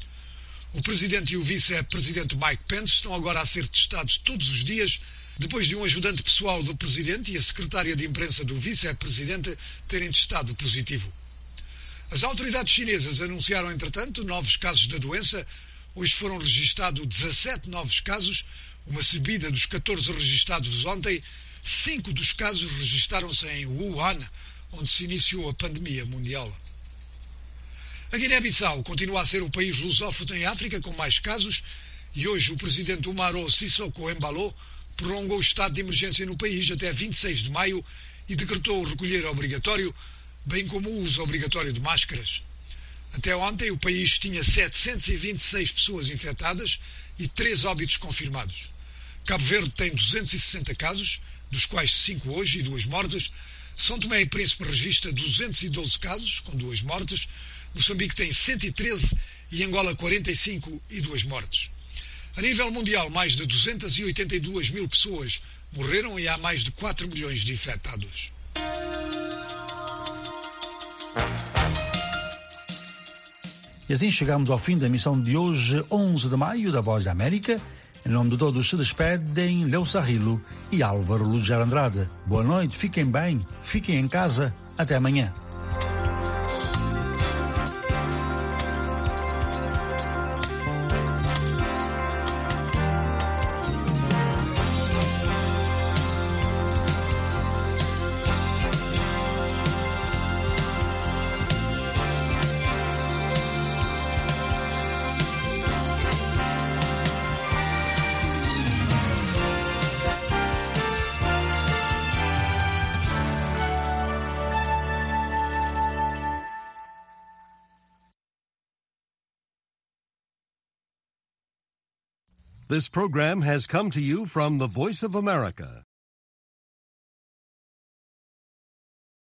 O presidente e o vice-presidente Mike Pence estão agora a ser testados todos os dias, depois de um ajudante pessoal do presidente e a secretária de imprensa do vice-presidente terem testado positivo. As autoridades chinesas anunciaram, entretanto, novos casos da doença. Hoje foram registados 17 novos casos, uma subida dos 14 registados ontem. 5 dos casos registaram-se em Wuhan, onde se iniciou a pandemia mundial. A Guiné-Bissau continua a ser o país lusófono em África com mais casos e hoje o presidente Umaro Sissoko Embalo prolongou o estado de emergência no país até 26 de maio e decretou o recolher obrigatório, bem como o uso obrigatório de máscaras. Até ontem, o país tinha 726 pessoas infectadas e 3 óbitos confirmados. Cabo Verde tem 260 casos, dos quais 5 hoje e 2 mortes. São Tomé e Príncipe registra 212 casos, com 2 mortes. Moçambique tem 113 e Angola 45 e 2 mortes. A nível mundial, mais de 282 mil pessoas morreram e há mais de 4 milhões de infectados.
E assim chegamos ao fim da emissão de hoje, 11 de maio, da Voz da América. Em nome de todos se despedem Leusa Rilo e Álvaro Lujar Andrade. Boa noite, fiquem bem, fiquem em casa. Até amanhã.
This program has come to you from the Voice of America,